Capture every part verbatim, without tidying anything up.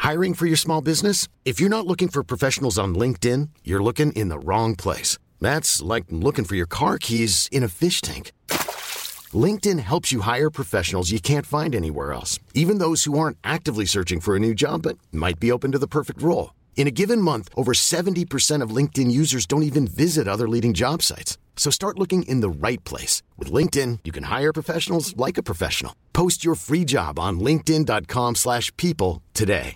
Hiring for your small business? If you're not looking for professionals on LinkedIn, you're looking in the wrong place. That's like looking for your car keys in a fish tank. LinkedIn helps you hire professionals you can't find anywhere else, even those who aren't actively searching for a new job but might be open to the perfect role. In a given month, over seventy percent of LinkedIn users don't even visit other leading job sites. So start looking in the right place. With LinkedIn, you can hire professionals like a professional. Post your free job on linkedin.com slash people today.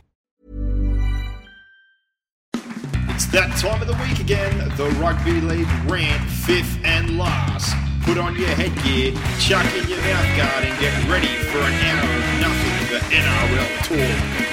It's that time of the week again. The Rugby League rant, fifth and last. Put on your headgear, chuck in your mouthguard and get ready for an hour of nothing but N R L talk.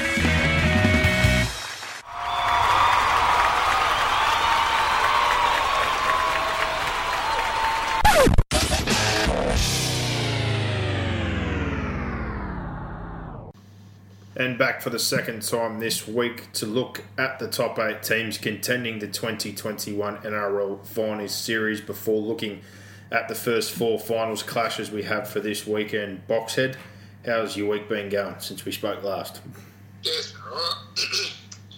And back for the second time this week to look at the top eight teams contending the twenty twenty-one N R L Finals Series before looking at the first four finals clashes we have for this weekend. Boxhead, how's your week been going since we spoke last? Yeah, it's been alright.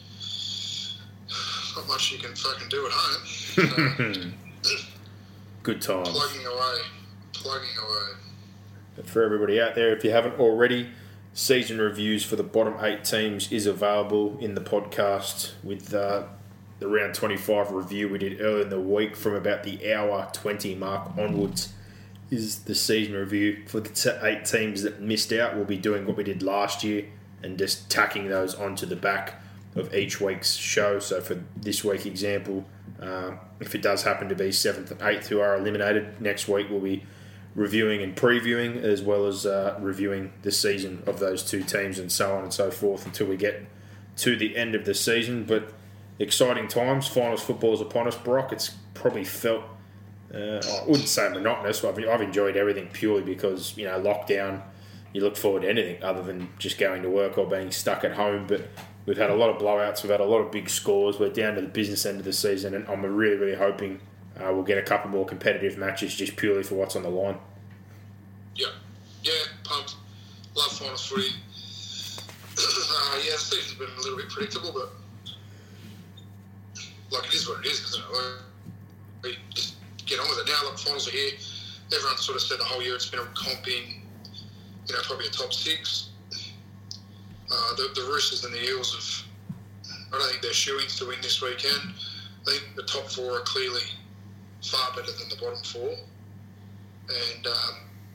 Not much you can fucking do at home. So, good times. Plugging away. Plugging away. But for everybody out there, if you haven't already, season reviews for the bottom eight teams is available in the podcast with uh, the round twenty-five review we did earlier in the week from about the hour twenty mark onwards is the season review for the t- eight teams that missed out. We'll be doing what we did last year and just tacking those onto the back of each week's show. So for this week example, uh, if it does happen to be seventh and eighth who are eliminated, next week we'll be reviewing and previewing as well as uh, reviewing the season of those two teams and so on and so forth until we get to the end of the season. But exciting times. Finals football is upon us, Brock. It's probably felt, uh, I wouldn't say monotonous, but I've enjoyed everything purely because, you know, lockdown, you look forward to anything other than just going to work or being stuck at home. But we've had a lot of blowouts. We've had a lot of big scores. We're down to the business end of the season, and I'm really, really hoping Uh, we'll get a couple more competitive matches just purely for what's on the line. Yeah. Yeah, pumped. Love finals footy. uh, yeah, the season's been a little bit predictable, but like it is what it is, isn't it? Like, we just get on with it now. Like, finals are here. Everyone sort of said the whole year it's been a comp in, you know, probably a top six. Uh, the, the Roosters and the Eels have, I don't think they're shoo-ins to win this weekend. I think the top four are clearly far better than the bottom four, and um,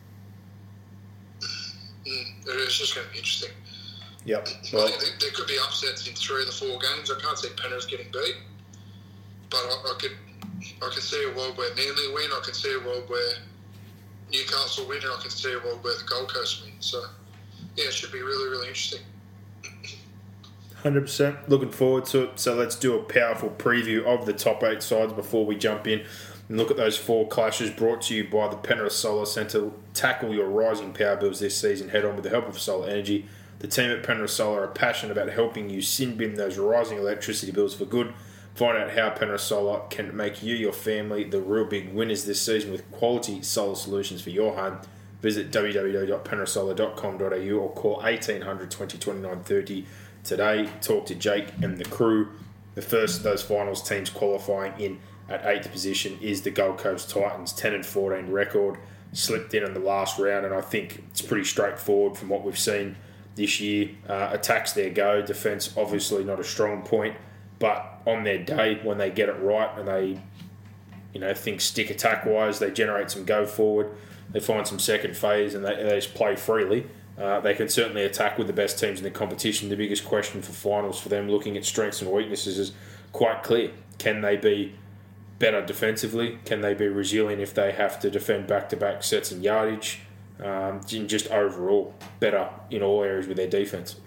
it's just going to be interesting. Yep. Well, I think there could be upsets in three of the four games. I can't see Penrith getting beat, but I, I could I can see a world where Manly win. I can see a world where Newcastle win, and I can see a world where the Gold Coast win. So yeah, it should be really, really interesting. one hundred percent. Looking forward to it. So let's do a powerful preview of the top eight sides before we jump in and look at those four clashes brought to you by the Penrith Solar Centre. Tackle your rising power bills this season head on with the help of Solar Energy. The team at Penrith Solar are passionate about helping you sin bin those rising electricity bills for good. Find out how Penrith Solar can make you, your family, the real big winners this season with quality solar solutions for your home. Visit w w w dot penrith solar dot com dot a u or call eighteen hundred twenty twenty-nine thirty today. Talk to Jake and the crew. The first of those finals teams qualifying in at eighth position is the Gold Coast Titans, ten and fourteen record, slipped in in the last round, and I think it's pretty straightforward from what we've seen this year. Uh, attacks their go, defence obviously not a strong point, but on their day when they get it right and they, you know, think stick attack wise, they generate some go forward, they find some second phase, and they, they just play freely. Uh, they can certainly attack with the best teams in the competition. The biggest question for finals for them, looking at strengths and weaknesses, is quite clear. Can they be better defensively? Can they be resilient if they have to defend back-to-back sets and yardage? Um, just overall better in all areas with their defence.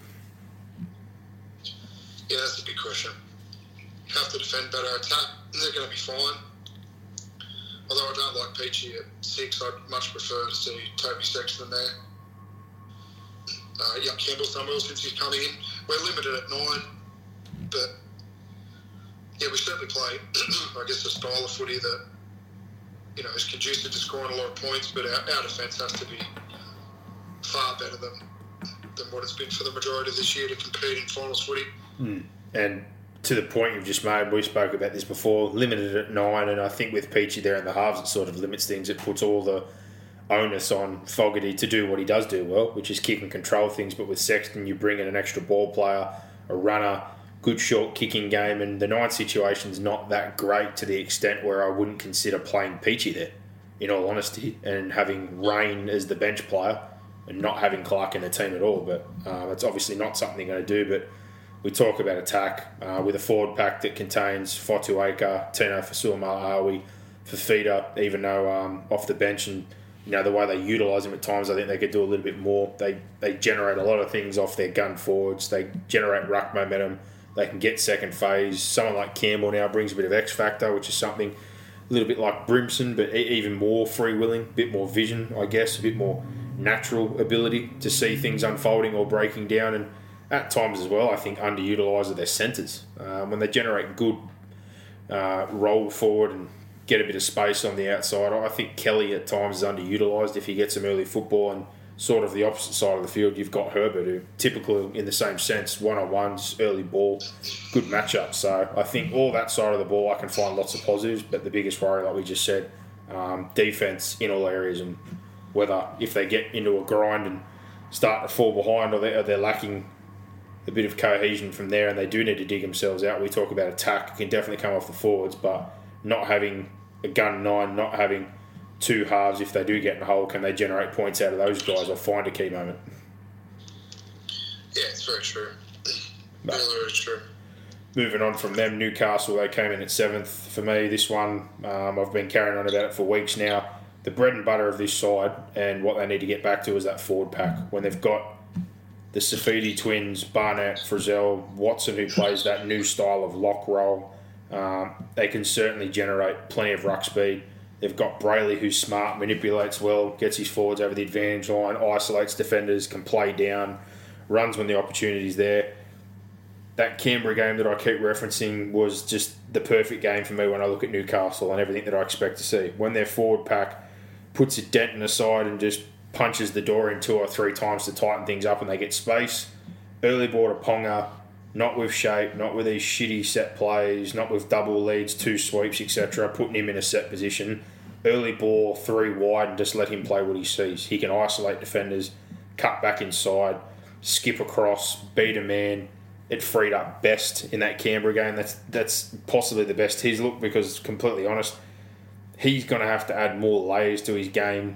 Yeah, that's a big question. Have to defend better, attack, they're going to be fine. Although I don't like Peachy at six, I'd much prefer to see Toby Sexton there. Uh, yeah, Campbell's done well since he's come in. We're limited at nine, but yeah, we certainly play, I guess, a style of footy that, you know, is conducive to scoring a lot of points, but our, our defence has to be far better than than what it's been for the majority of this year to compete in finals footy. Mm. And to the point you've just made, we spoke about this before, limited at nine, and I think with Peachy there in the halves, it sort of limits things. It puts all the onus on Fogarty to do what he does do well, which is kick and control things. But with Sexton, you bring in an extra ball player, a runner, good short kicking game, and the nine situation's not that great to the extent where I wouldn't consider playing Peachy there, in all honesty, and having Rain as the bench player and not having Clark in the team at all. But uh, that's obviously not something they're going to do. But we talk about attack uh, with a forward pack that contains Fotuaika, Tino Fasua-Malawi, Fafita, even though um, off the bench, and you know the way they utilise him at times, I think they could do a little bit more. They they generate a lot of things off their gun forwards. They generate ruck momentum. They can get second phase. Someone like Campbell now brings a bit of X factor, which is something a little bit like Brimson, but even more free-willing, a bit more vision, I guess, a bit more natural ability to see things unfolding or breaking down. And at times as well, I think underutilised are their centres. Um, when they generate good uh, roll forward and get a bit of space on the outside, I think Kelly at times is underutilised. If he gets some early football, and sort of the opposite side of the field, you've got Herbert, who typically in the same sense, one-on-ones, early ball, good matchup. So I think all that side of the ball I can find lots of positives, but the biggest worry, like we just said, um, defence in all areas, and whether if they get into a grind and start to fall behind, or they're, or they're lacking a bit of cohesion from there and they do need to dig themselves out. We talk about attack, it can definitely come off the forwards, but not having a gun nine, not having two halves, if they do get in a hole, can they generate points out of those guys or find a key moment? Yeah, it's very true. But very, very true. Moving on from them, Newcastle, they came in at seventh. For me, this one, um, I've been carrying on about it for weeks now. The bread and butter of this side and what they need to get back to is that forward pack. When they've got the Safidi twins, Barnett, Frizzell, Watson, who plays that new style of lock roll, um, they can certainly generate plenty of ruck speed. They've got Brayley, who's smart, manipulates well, gets his forwards over the advantage line, isolates defenders, can play down, runs when the opportunity's there. That Canberra game that I keep referencing was just the perfect game for me when I look at Newcastle and everything that I expect to see. When their forward pack puts a dent in the side and just punches the door in two or three times to tighten things up and they get space. Early ball to Ponga, not with shape, not with these shitty set plays, not with double leads, two sweeps, et cetera, putting him in a set position. Early ball, three wide, and just let him play what he sees. He can isolate defenders, cut back inside, skip across, beat a man. It freed up Best in that Canberra game. That's that's possibly the best he's looked, because, completely honest, he's going to have to add more layers to his game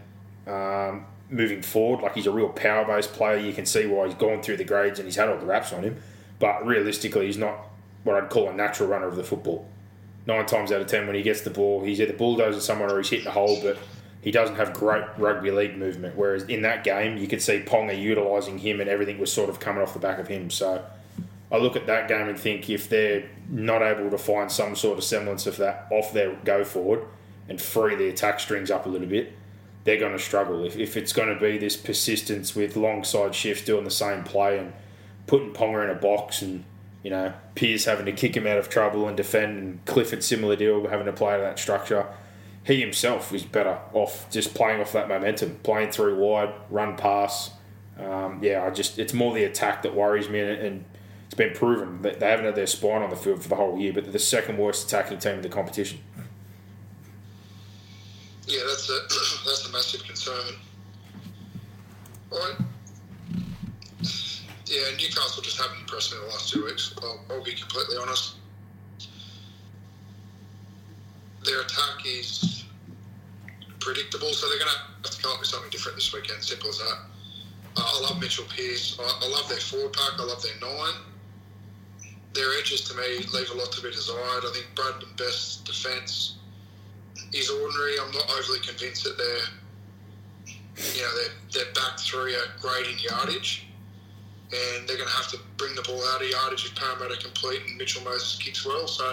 um, moving forward. Like, he's a real power-based player. You can see why he's gone through the grades and he's had all the raps on him. But realistically, he's not what I'd call a natural runner of the football. Nine times out of ten, when he gets the ball, he's either bulldozing someone or he's hitting a hole, but he doesn't have great rugby league movement. Whereas in that game, you could see Ponga utilising him and everything was sort of coming off the back of him. So I look at that game and think if they're not able to find some sort of semblance of that off their go forward and free the attack strings up a little bit, they're going to struggle. If, if it's going to be this persistence with long side shifts doing the same play and putting Ponga in a box and, you know, Pearce having to kick him out of trouble and defend, and Clifford similar deal, having to play to that structure, he himself is better off just playing off that momentum, playing through wide, run pass. Um, yeah, I just it's more the attack that worries me, and, and it's been proven that they haven't had their spine on the field for the whole year, but they're the second worst attacking team in the competition. Yeah, that's a that's a massive concern. All right. Yeah, Newcastle just haven't impressed me in the last two weeks. I'll, I'll be completely honest. Their attack is predictable, so they're going to have to come up with something different this weekend. Simple as that. Uh, I love Mitchell Pearce. I, I love their forward pack. I love their nine. Their edges, to me, leave a lot to be desired. I think Bradman Best's defence is ordinary. I'm not overly convinced that they're, you know, their their back three are great in yardage. And they're going to have to bring the ball out of yardage if Parramatta complete and Mitchell Moses kicks well. So,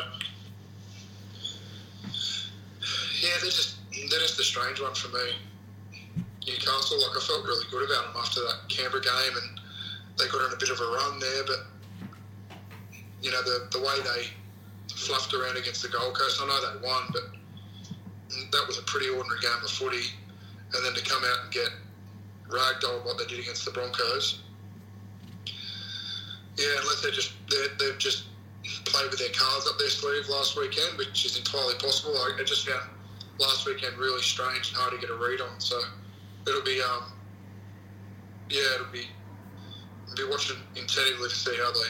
yeah, they're just they're just a strange one for me. Newcastle, like, I felt really good about them after that Canberra game, and they got on a bit of a run there. But you know, the the way they fluffed around against the Gold Coast, I know they won, but that was a pretty ordinary game of footy. And then to come out and get ragdolled what they did against the Broncos. Yeah, unless they just they're, they've just played with their cards up their sleeve last weekend, which is entirely possible. I, I just found last weekend really strange and hard to get a read on. So it'll be um yeah it'll be I'll be watching intently to see how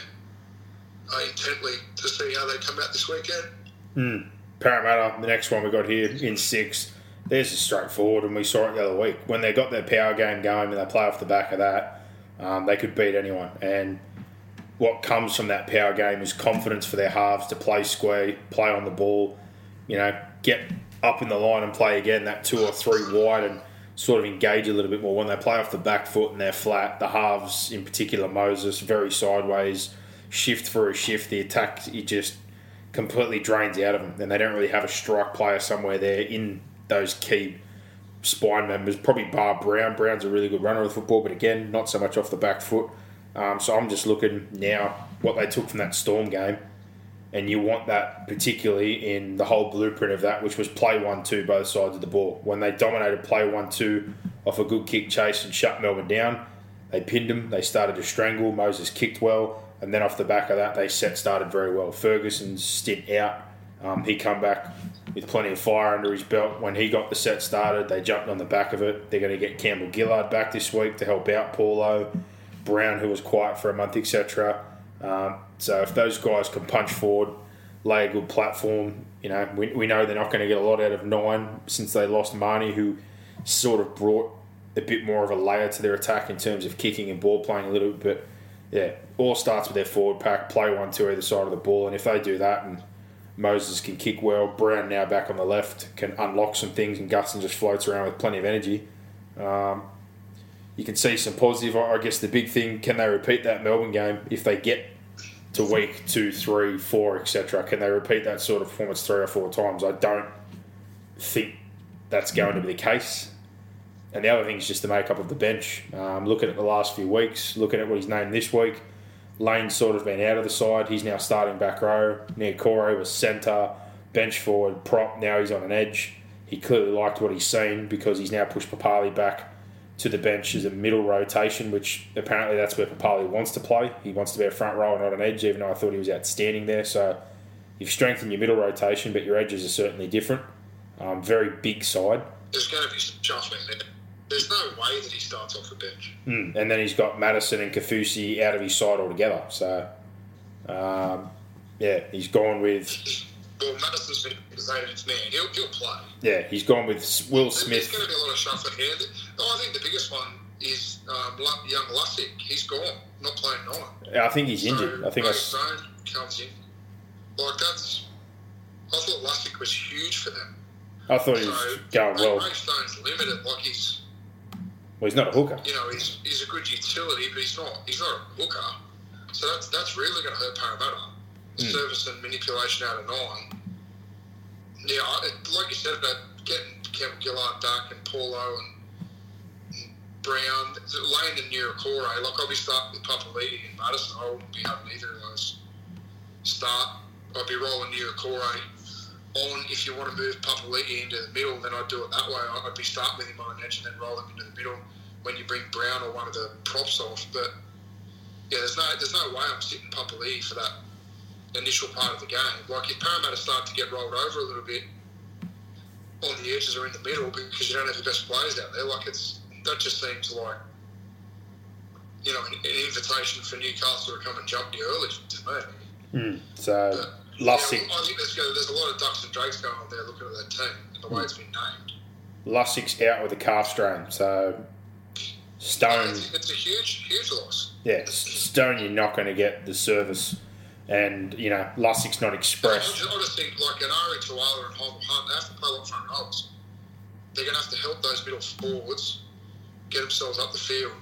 they uh, intently to see how they come out this weekend. Mm. Parramatta, the next one we got here in six. There's a straightforward, and we saw it the other week when they got their power game going and they play off the back of that. Um, they could beat anyone, and what comes from that power game is confidence for their halves to play square, play on the ball, you know, get up in the line and play again that two or three wide and sort of engage a little bit more. When they play off the back foot and they're flat, the halves, in particular Moses, very sideways, shift for a shift, the attack, it just completely drains out of them, and they don't really have a strike player somewhere there in those key spine members. Probably bar Brown. Brown's a really good runner of the football, but again, not so much off the back foot. Um, so I'm just looking now what they took from that Storm game, and you want that particularly in the whole blueprint of that, which was play one two both sides of the ball. When they dominated play one two off a good kick chase and shut Melbourne down, they pinned them, they started to strangle, Moses kicked well, and then off the back of that, they set started very well. Ferguson's stint out, um, he come back with plenty of fire under his belt. When he got the set started, they jumped on the back of it. They're going to get Campbell Gillard back this week to help out Paulo. Brown, who was quiet for a month, et cetera. Um, so if those guys can punch forward, lay a good platform, you know, we, we know they're not going to get a lot out of nine since they lost Marnie, who sort of brought a bit more of a layer to their attack in terms of kicking and ball playing a little bit. But yeah, all starts with their forward pack, play one two either side of the ball, and if they do that and Moses can kick well, Brown now back on the left can unlock some things, and Gustin just floats around with plenty of energy. Um, you can see some positive. I guess the big thing, can they repeat that Melbourne game if they get to week two, three, four, et cetera? Can they repeat that sort of performance three or four times? I don't think that's going to be the case. And the other thing is just the makeup of the bench. Um, looking at the last few weeks, looking at what he's named this week, Lane's sort of been out of the side. He's now starting back row. Niokore was centre, bench forward, prop. Now he's on an edge. He clearly liked what he's seen because he's now pushed Papali back to the bench as a middle rotation, which apparently that's where Papali wants to play. He wants to be a front row and not an edge, even though I thought he was outstanding there. So you've strengthened your middle rotation, but your edges are certainly different. Um, very big side. There's going to be some shuffling there. There's no way that he starts off the bench. Mm. And then he's got Madison and Kafusi out of his side altogether. So, um, yeah, he's gone with... Well, Madison's been his eighteenth man. He'll, he'll play. Yeah, he's gone with Will Smith. There's going to be a lot of shuffling here. Oh, I think the biggest one is um, young Lussick. He's gone, not playing nine. I think he's injured. So I think Ray I... Stone comes in. Like, that's... I thought Lussick was huge for them. I thought he was so, going Ray, well. Ray Stone's limited. Like, he's... Well, he's not a hooker. You know, he's he's a good utility, but he's not he's not a hooker. So that's that's really going to hurt Parramatta. The Mm. service and manipulation out of nine. Yeah, I, like you said about getting Kevin Gillard back and Paulo and Brown, Lane and Niokore. Like, I'll be starting with Papali'i and Madison. I wouldn't be having either of those start. I'd be rolling Niokore on. If you want to move Papali'i into the middle, then I'd do it that way. I'd be starting with him on an edge and then roll him into the middle when you bring Brown or one of the props off. But yeah, there's no there's no way I'm sitting Papali'i for that initial part of the game. Like, if Parramatta start to get rolled over a little bit on the edges or in the middle because you don't have the best players out there, like, it's that just seems like, you know, an, an invitation for Newcastle to come and jump you early to me. Mm. So. But, Lussick. Yeah, I think there's, there's a lot of ducks and drakes going on there looking at that team and the way it's been named. Lussick's out with a calf strain, so Stone... It's, it's a huge, huge loss. Yeah, Stone, you're not going to get the service, and, you know, Lussick's not expressed. I just, I just think, like, an Ari Tuala and Holm Hunt, they have to play a lot front rows. They're going to have to help those middle forwards get themselves up the field.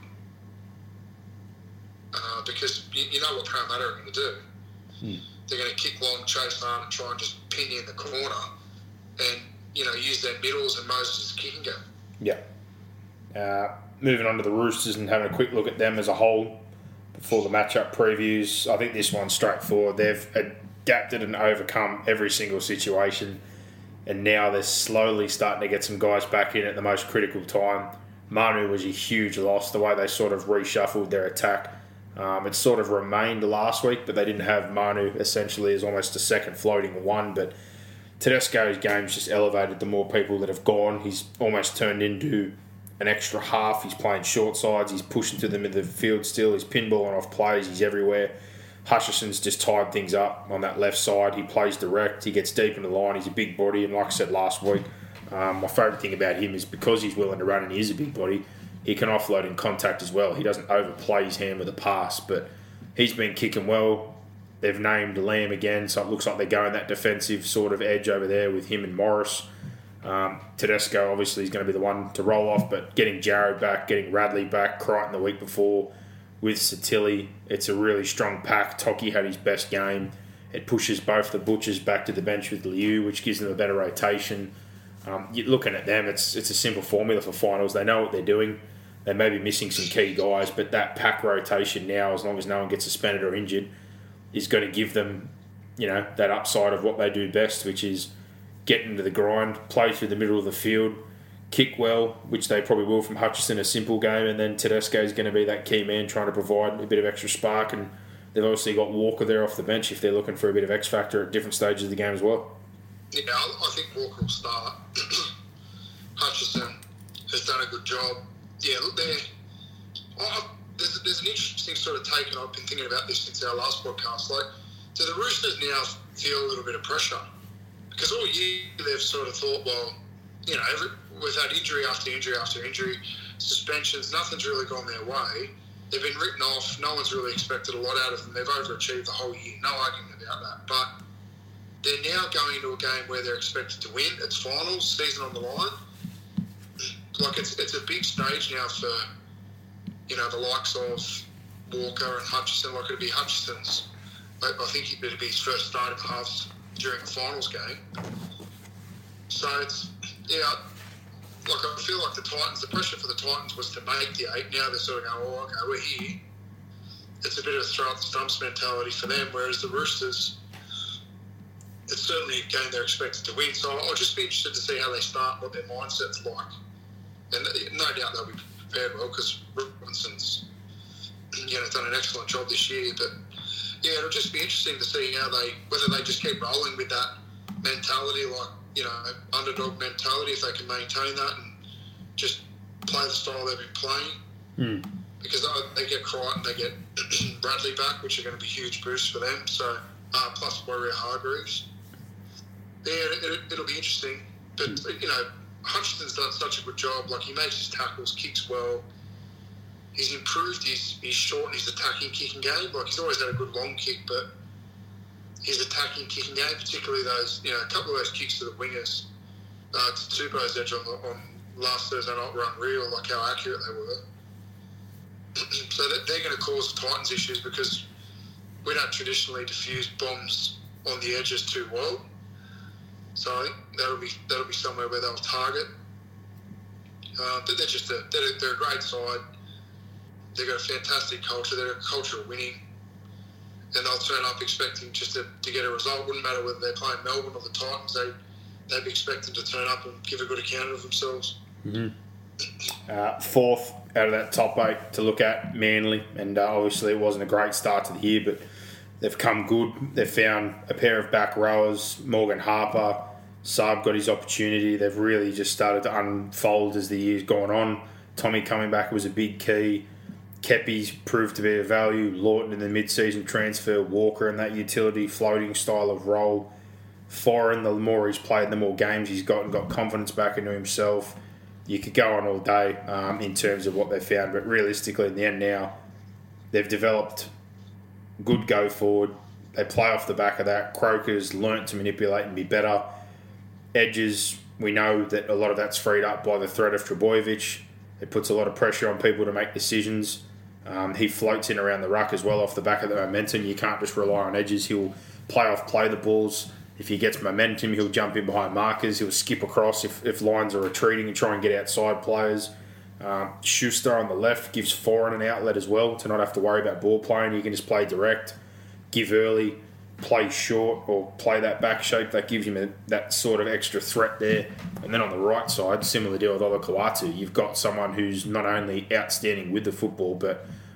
Uh, because you, you know what Parramatta are going to do. Hmm. They're going to kick long, chase on, and try and just pin you in the corner and, you know, use their middles and Moses' kicking game. Yeah. Uh, moving on to the Roosters and having a quick look at them as a whole before the matchup previews. I think this one's straightforward. They've adapted and overcome every single situation, and now they're slowly starting to get some guys back in at the most critical time. Manu was a huge loss, the way they sort of reshuffled their attack. Um, it sort of remained last week, but they didn't have Manu essentially as almost a second floating one. But Tedesco's game's just elevated the more people that have gone. He's almost turned into an extra half. He's playing short sides. He's pushing to them in the field still. He's pinballing off plays. He's everywhere. Hutchison's just tied things up on that left side. He plays direct. He gets deep in the line. He's a big body. And like I said last week, um, my favourite thing about him is because he's willing to run and he is a big body, he can offload in contact as well. He doesn't overplay his hand with a pass, but he's been kicking well. They've named Lamb again, so it looks like they're going that defensive sort of edge over there with him and Morris. Um, Tedesco obviously is going to be the one to roll off, but getting Jarrod back, getting Radley back, Crichton the week before with Satilli, it's a really strong pack. Toki had his best game. It pushes both the Butchers back to the bench with Liu, which gives them a better rotation. Um, you're looking at them, it's it's a simple formula for finals. They know what they're doing. They may be missing some key guys, but that pack rotation now, as long as no one gets suspended or injured, is going to give them, you know, that upside of what they do best, which is get into the grind, play through the middle of the field, kick well, which they probably will from Hutchison, a simple game, and then Tedesco is going to be that key man trying to provide a bit of extra spark, and they've obviously got Walker there off the bench if they're looking for a bit of X factor at different stages of the game as well. Yeah, I think Walker will start. Hutchison has done a good job. Yeah, look, there. There's, there's an interesting sort of take, and I've been thinking about this since our last podcast. Like, do the Roosters now feel a little bit of pressure? Because all year they've sort of thought, well, you know, every, we've had injury after injury after injury, suspensions, nothing's really gone their way. They've been written off. No one's really expected a lot out of them. They've overachieved the whole year. No argument about that. But they're now going into a game where they're expected to win. It's finals, season on the line. Like, it's it's a big stage now for, you know, the likes of Walker and Hutchison. Like, it'd be Hutchison's, I, I think it'd be his first start in the halves during a finals game. So it's, yeah, like I feel like the Titans, the pressure for the Titans was to make the eight. Now they're sort of going, oh, okay, we're here. It's a bit of a throw at the stumps mentality for them, whereas the Roosters, it's certainly a game they're expected to win. So I'll just be interested to see how they start, what their mindset's like. And no doubt they'll be prepared well because Robinson's, you know, done an excellent job this year. But yeah, it'll just be interesting to see how they, whether they just keep rolling with that mentality, like, you know, underdog mentality, if they can maintain that and just play the style they've been playing. Mm. Because they get Crichton, they get Bradley back, which are going to be huge boosts for them. So uh, plus Warrior Hargreaves. Yeah, it, it, it'll be interesting. But mm. you know, Hutchison's done such a good job. Like, he makes his tackles, kicks well. He's improved his, his short and his attacking kicking game. Like, he's always had a good long kick, but his attacking kicking game, particularly those, you know, a couple of those kicks to the wingers, uh, to Tupou's edge on, the, on last Thursday night were unreal, like how accurate they were. So that they're going to cause the Titans issues because we don't traditionally diffuse bombs on the edges too well. So I think that'll be that'll be somewhere where they'll target. Uh, but they're just a they're, they're a great side. They've got a fantastic culture. They're a culture of winning, and they'll turn up expecting just to, to get a result. Wouldn't matter whether they're playing Melbourne or the Titans. They they'd be expecting to turn up and give a good account of themselves. Mm-hmm. Uh, fourth out of that top eight to look at, Manly, and uh, obviously it wasn't a great start to the year, but they've come good. They've found a pair of back rowers, Morgan Harper. Saab got his opportunity. They've really just started to unfold as the year's gone on. Tommy coming back was a big key. Kepi's proved to be a value. Lawton in the mid-season transfer. Walker in that utility floating style of role. Foreign, the more he's played, the more games he's got and got confidence back into himself. You could go on all day um, in terms of what they've found, but realistically in the end now, they've developed good go forward. They play off the back of that. Croker's learnt to manipulate and be better. Edges, we know that a lot of that's freed up by the threat of Trebojevic. It puts a lot of pressure on people to make decisions. Um, he floats in around the ruck as well off the back of the momentum. You can't just rely on Edges. He'll play off, play the balls. If he gets momentum, he'll jump in behind markers. He'll skip across if, if lines are retreating and try and get outside players. Um, Schuster on the left gives Foreign an outlet as well to not have to worry about ball playing. You can just play direct, give early, play short, or play that back shape. That gives him a, that sort of extra threat there. And then on the right side, similar deal with Olakau'atu. You've got someone who's not only outstanding with the football, but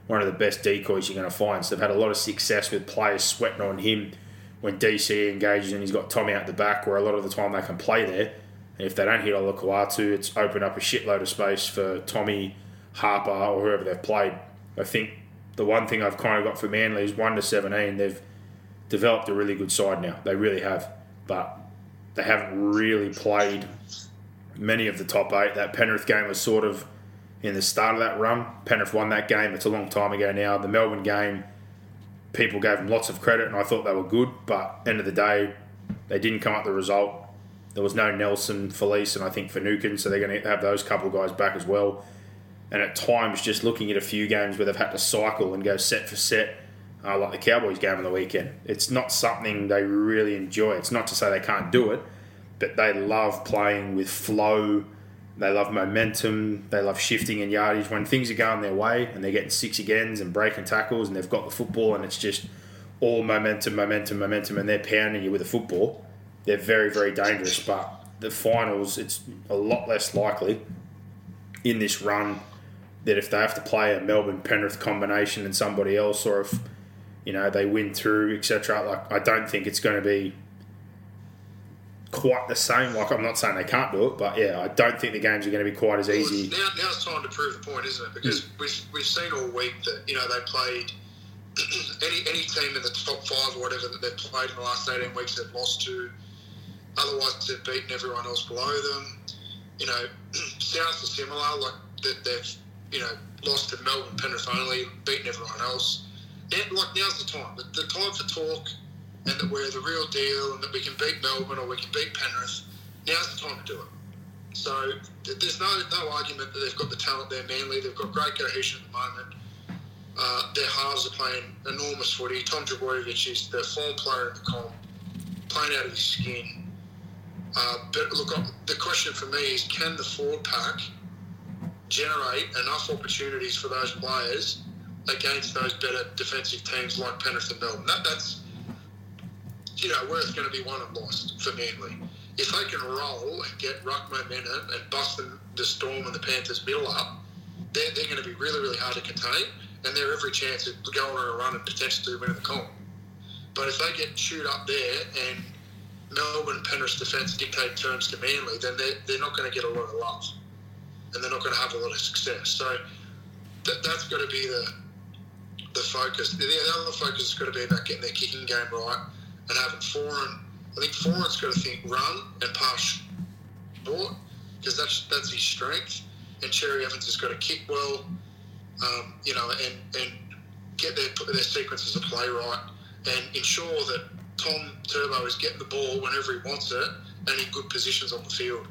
one of the best decoys you're going to find. So they've had a lot of success with players sweating on him when D C engages and he's got Tommy out the back, where a lot of the time they can play there. And if they don't hit Olakau'atu, it's opened up a shitload of space for Tommy, Harper, or whoever they've played. I think the one thing I've kind of got for Manly is one to seventeen, they've developed a really good side now. They really have. But they haven't really played many of the top eight. That Penrith game was sort of in the start of that run. Penrith won that game. It's a long time ago now. The Melbourne game, people gave them lots of credit and I thought they were good, but end of the day, they didn't come up with the result. There was no Nelson, Felice, and I think Finucane, so they're going to have those couple of guys back as well. And at times, just looking at a few games where they've had to cycle and go set for set, uh, like the Cowboys game on the weekend, it's not something they really enjoy. It's not to say they can't do it, but they love playing with flow. They love momentum. They love shifting in yardage. When things are going their way and they're getting six agains and breaking tackles and they've got the football and it's just all momentum, momentum, momentum, and they're pounding you with a football, they're very, very dangerous. But the finals, it's a lot less likely in this run that if they have to play a Melbourne-Penrith combination and somebody else, or if, you know, they win through, et cetera. Like, I don't think it's going to be quite the same. Like, I'm not saying they can't do it, but yeah, I don't think the games are going to be quite as well, easy. Now, now it's time to prove the point, isn't it? Because mm. we've we've seen all week that, you know, they played any any team in the top five or whatever that they've played in the last eighteen weeks, they've lost to. Otherwise, they've beaten everyone else below them. You know, South are similar. Like, they've, you know, lost to Melbourne, Penrith only, beaten everyone else. Now, like, now's the time. The, the time for talk, and that we're the real deal, and that we can beat Melbourne or we can beat Penrith. Now's the time to do it. So there's no no argument that they've got the talent there. Manly, they've got great cohesion at the moment. Uh, their halves are playing enormous footy. Tom Dragojevic is the form player in the comp, playing out of his skin. Uh, but look, the question for me is, can the forward pack generate enough opportunities for those players against those better defensive teams like Penrith and Melbourne? That, that's, you know, where it's going to be won and lost for Manly. If they can roll and get ruck momentum and bust the, the Storm and the Panthers middle up, they're, they're going to be really, really hard to contain, and they're every chance of going on a run and potentially winning the comp. But if they get chewed up there and Melbourne and Penrith's defence dictate terms to Manly, then they're, they're not going to get a lot of love, and they're not going to have a lot of success. So that, that's got to be the the focus. The, the other focus has got to be about getting their kicking game right and having Foran. I think Foran's got to think run and pass short, because that's that's his strength. And Cherry Evans has got to kick well, um, you know, and, and get their their sequences of play right, and ensure that Tom Turbo is getting the ball whenever he wants it and in good positions on the field.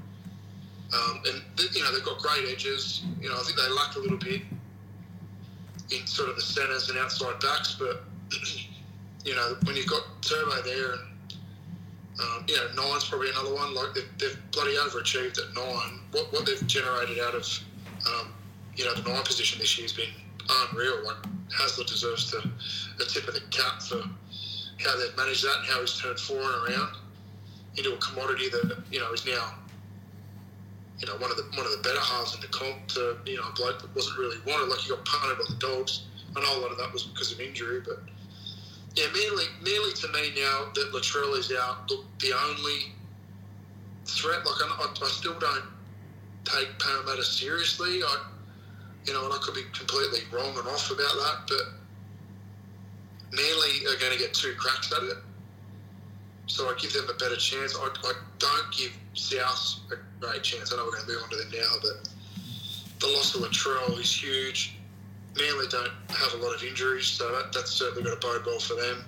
Um, and, you know, they've got great edges. You know, I think they lack a little bit in sort of the centres and outside backs, but, you know, when you've got Turbo there and, um, you know, Nine's probably another one. Like, they've, they've bloody overachieved at nine. What, what they've generated out of, um, you know, the nine position this year has been unreal. Like, Hasler deserves to, a tip of the cap for how they've managed that and how he's turned Foran around into a commodity that, you know, is now, you know, one of the one of the better halves in the comp to, you know, a bloke that wasn't really wanted. Like, he got punted by the Dogs. I know a lot of that was because of injury, but yeah, Manly, Manly to me now that Latrell is out, look, the only threat, like, I, I still don't take Parramatta seriously. I, you know, and I could be completely wrong and off about that, but Manly are going to get two cracks at it, so I give them a better chance. I, I don't give South a great chance. I know we're going to move on to them now, but the loss of Latrell is huge. Manly don't have a lot of injuries, so that, that's certainly got to bode well for them.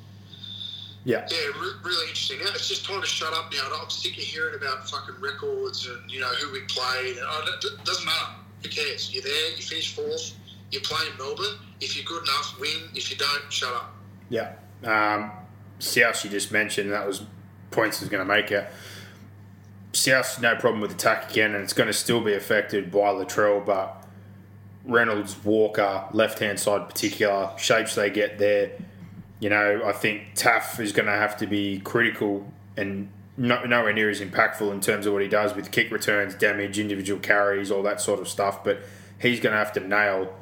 Yeah. Yeah, re- really interesting. Now, it's just time to shut up now. I'm sick of hearing about fucking records and, you know, who we played. And, oh, it doesn't matter. Who cares? You're there, you finish fourth, you're playing Melbourne. If you're good enough, win. If you don't, shut up. Yeah. Um, South, you just mentioned, that was points I was going to make. It. South's no problem with attack again, and it's going to still be affected by Latrell, but Reynolds, Walker, left-hand side particular, shapes they get there. You know, I think Taff is going to have to be critical and no, nowhere near as impactful in terms of what he does with kick returns, damage, individual carries, all that sort of stuff, but he's going to have to nail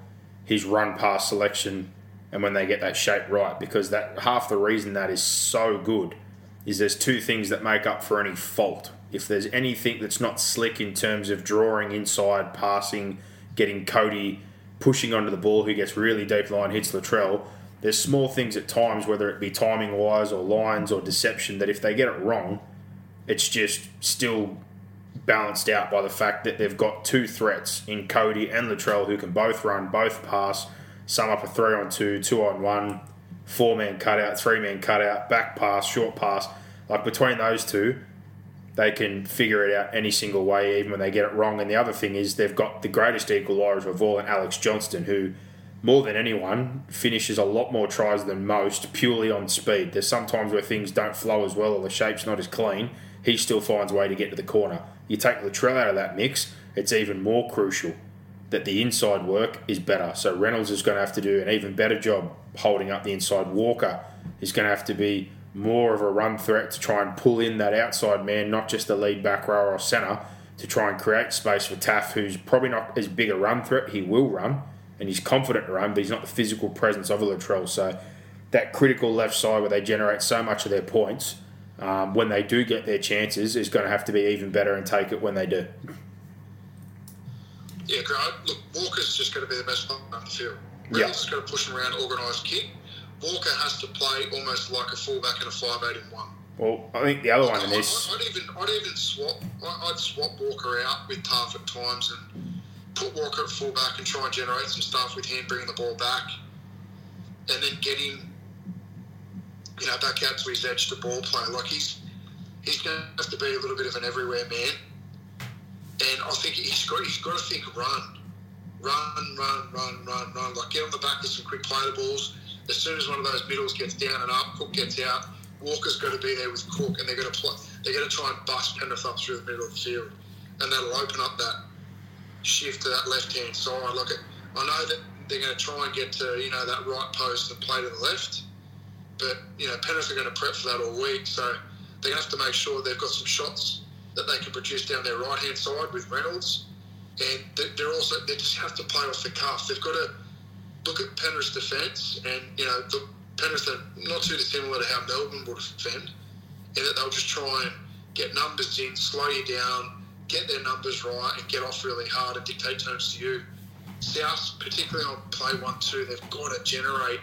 his run-pass selection and when they get that shape right, because that half the reason that is so good is there's two things that make up for any fault. If there's anything that's not slick in terms of drawing inside, passing, getting Cody pushing onto the ball, who gets really deep line, hits Latrell, there's small things at times, whether it be timing-wise or lines or deception, that if they get it wrong, it's just still balanced out by the fact that they've got two threats in Cody and Latrell who can both run, both pass, sum up a three on two, two on one, four-man cutout, three-man cutout, back pass, short pass. Like, between those two, they can figure it out any single way, even when they get it wrong. And the other thing is they've got the greatest equaliser of all in Alex Johnston, who, more than anyone, finishes a lot more tries than most purely on speed. There's sometimes where things don't flow as well or the shape's not as clean. He still finds a way to get to the corner. You take Latrell out of that mix, it's even more crucial that the inside work is better. So Reynolds is going to have to do an even better job holding up the inside. Walker is going to have to be more of a run threat to try and pull in that outside man, not just the lead back row or centre, to try and create space for Taff, who's probably not as big a run threat. He will run, and he's confident to run, but he's not the physical presence of a Latrell. So that critical left side where they generate so much of their points, um, when they do get their chances, is going to have to be even better and take it when they do. Yeah, great. Look, Walker's just going to be the best player on the field. Reynolds is going to push him around, organised kick. Walker has to play almost like a fullback and a five eight in one. Well, I think the other like, one in this... I'd even, I'd even swap I'd swap Walker out with Taff at times and put Walker at fullback and try and generate some stuff with him bringing the ball back, and then get him, you know, back out to his edge to ball play. Like, he's he's going to have to be a little bit of an everywhere man. And I think he's got he's got to think run. Run, run, run, run, run. Like, get on the back with some quick play the balls. As soon as one of those middles gets down and up, Cook gets out, Walker's got to be there with Cook, and they're going to play, they're going to try and bust Penrith up through the middle of the field. And that'll open up that shift to that left-hand side. Like, I know that they're going to try and get to, you know, that right post and play to the left, but, you know, Penrith are going to prep for that all week, so they're going to have to make sure they've got some shots that they can produce down their right-hand side with Reynolds. And they're also, they just have to play off the cuff. They've got to look at Penrith's defence, and, you know, the Penrith are not too dissimilar to how Melbourne would defend, in that they'll just try and get numbers in, slow you down, get their numbers right, and get off really hard and dictate terms to you. South, particularly on play one two, they've got to generate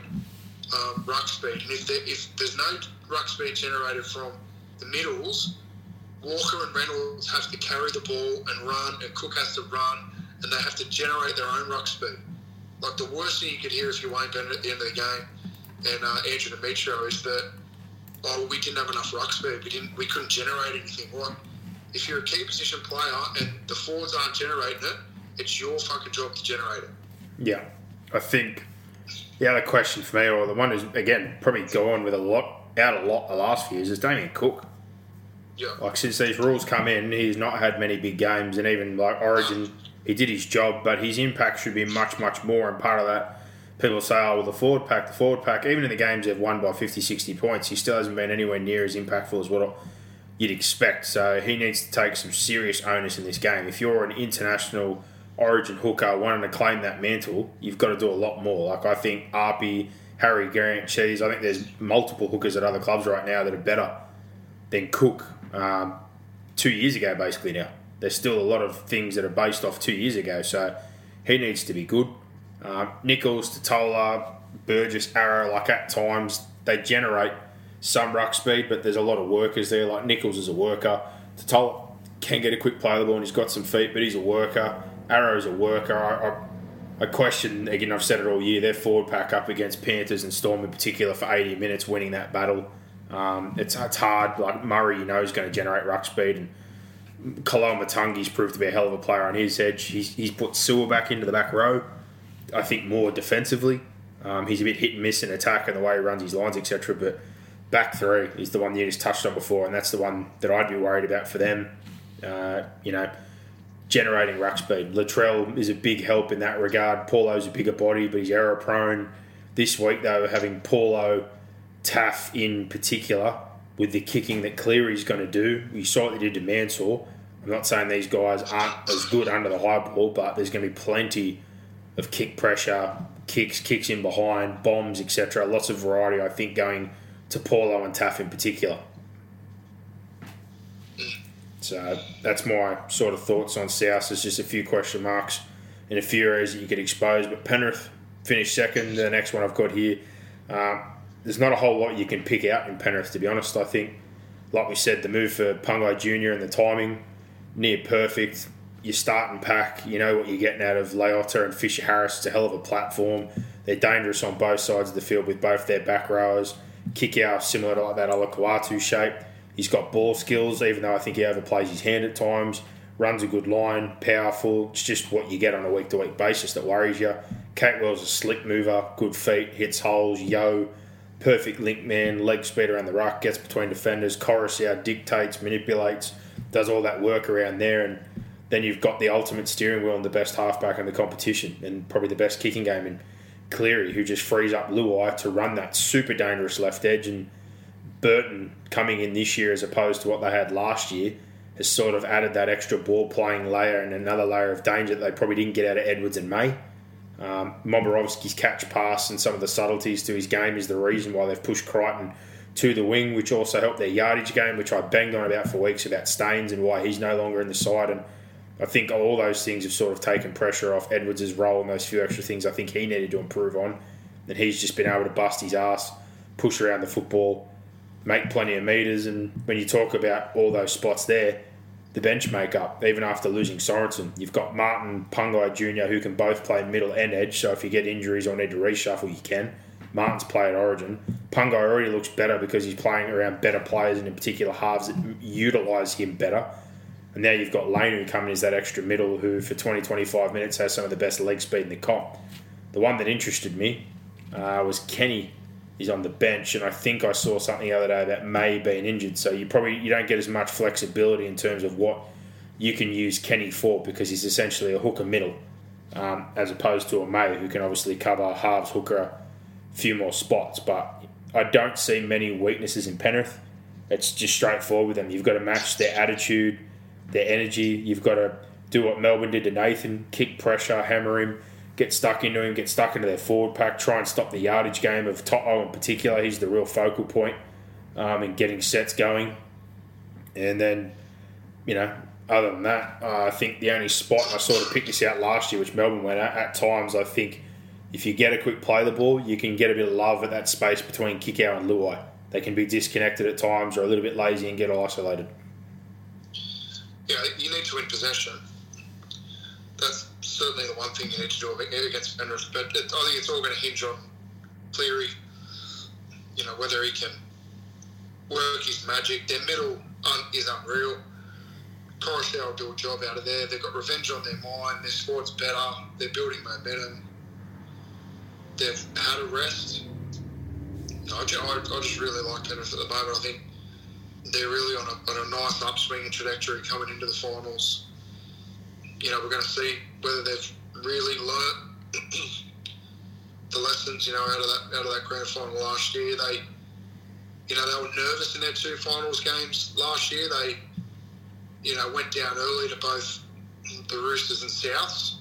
um, ruck speed. And if, if there's no ruck speed generated from the middles, Walker and Reynolds have to carry the ball and run, and Cook has to run, and they have to generate their own ruck speed. Like, the worst thing you could hear if you're Wayne Bennett at the end of the game and uh, Andrew Demetrio is that, oh, we didn't have enough ruck speed. We didn't. We couldn't generate anything. Well, if you're a key position player and the forwards aren't generating it, it's your fucking job to generate it. Yeah, I think the other question for me, or the one who's, again, probably gone with a lot, out a lot the last few years, is Damien Cook. Yeah. Like, since these rules come in, he's not had many big games, and even, like, Origin, he did his job, but his impact should be much, much more, and part of that, people say, oh, well, the forward pack, the forward pack, even in the games they've won by fifty, sixty points, he still hasn't been anywhere near as impactful as what you'd expect. So he needs to take some serious onus in this game. If you're an international Origin hooker wanting to claim that mantle, you've got to do a lot more. Like, I think Arpey, Harry Grant, Cheese, I think there's multiple hookers at other clubs right now that are better than Cook um, two years ago, basically now. There's still a lot of things that are based off two years ago, so he needs to be good. Um, Nichols, Totola, Burgess, Arrow, like, at times they generate some ruck speed, but there's a lot of workers there. Like, Nichols is a worker. Totola can get a quick play of the ball and he's got some feet, but he's a worker. Arrow's a worker. I, I, I question, again, I've said it all year, their forward pack up against Panthers and Storm in particular for eighty minutes winning that battle. Um, it's, it's hard. Like, Murray, you know, is going to generate ruck speed, and Kaloa Matangi's proved to be a hell of a player on his edge. He's, he's put Sewer back into the back row, I think more defensively. Um, he's a bit hit and miss in attack and the way he runs his lines, et cetera. But back three is the one you just touched on before, and that's the one that I'd be worried about for them. Uh, you know, generating ruck speed. Latrell is a big help in that regard. Paulo's a bigger body, but he's error prone. This week, though, having Paulo, Taff in particular, with the kicking that Cleary's going to do, you saw what they did to Mansour. I'm not saying these guys aren't as good under the high ball, but there's going to be plenty of kick pressure, kicks, kicks in behind, bombs, et cetera. Lots of variety, I think, going to Paulo and Taff in particular. So that's my sort of thoughts on South. There's just a few question marks in a few areas that you could expose. But Penrith finished second. The next one I've got here, um, there's not a whole lot you can pick out in Penrith, to be honest. I think, like we said, the move for Pungai Junior and the timing, near perfect. Your starting pack, you know what you're getting out of Leota and Fisher Harris. It's a hell of a platform. They're dangerous on both sides of the field with both their back rowers. Kikau, similar to like that Olakau'atu shape. He's got ball skills, even though I think he overplays his hand at times. Runs a good line, powerful. It's just what you get on a week-to-week basis that worries you. Kate Wells a slick mover, good feet, hits holes, yo, perfect link man, leg speed around the ruck, gets between defenders. Coruscant dictates, manipulates, does all that work around there, and then you've got the ultimate steering wheel and the best halfback in the competition, and probably the best kicking game in Cleary, who just frees up Luai to run that super dangerous left edge. And Burton coming in this year as opposed to what they had last year has sort of added that extra ball playing layer and another layer of danger that they probably didn't get out of Edwards and May. Um, Momirovski's catch pass and some of the subtleties to his game is the reason why they've pushed Crichton to the wing, which also helped their yardage game, which I banged on about for weeks about Staines and why he's no longer in the side. And I think all those things have sort of taken pressure off Edwards' role and those few extra things I think he needed to improve on. And he's just been able to bust his ass, push around the football, make plenty of metres. And when you talk about all those spots there, the bench make-up, even after losing Sorensen, you've got Martin, Pungai Junior, who can both play middle and edge, so if you get injuries or need to reshuffle, you can. Martin's play at Origin. Pungai already looks better because he's playing around better players, and in particular halves that utilise him better. And now you've got Lane, who coming as that extra middle, who for twenty to twenty-five minutes has some of the best leg speed in the comp. The one that interested me uh, was Kenny. He's on the bench, and I think I saw something the other day that May being injured. So you probably you don't get as much flexibility in terms of what you can use Kenny for, because he's essentially a hooker middle, um, as opposed to a May, who can obviously cover halves, hooker, a few more spots. But I don't see many weaknesses in Penrith. It's just straightforward with them. You've got to match their attitude, their energy. You've got to do what Melbourne did to Nathan, kick pressure, hammer him, get stuck into him, get stuck into their forward pack, try and stop the yardage game of Toto in particular. He's the real focal point um, in getting sets going. And then, you know, other than that, uh, I think the only spot, and I sort of picked this out last year, which Melbourne went at, at times, I think if you get a quick play the ball, you can get a bit of love at that space between Kikau and Luai. They can be disconnected at times or a little bit lazy and get isolated. Yeah, you need to win possession. That's certainly the one thing you need to do against Penrith. But it, I think it's all going to hinge on Cleary, you know, whether he can work his magic. Their middle un- is unreal. Coruscant will do a job out of there. They've got revenge on their mind. Their squad's better. They're building momentum. They've had a rest. I just, I, I just really like Penrith at the moment. I think they're really on a, on a nice upswing trajectory coming into the finals. You know, we're going to see whether they've really learnt the lessons, you know, out of that out of that grand final last year. They, you know, they were nervous in their two finals games last year. They, you know, went down early to both the Roosters and Souths,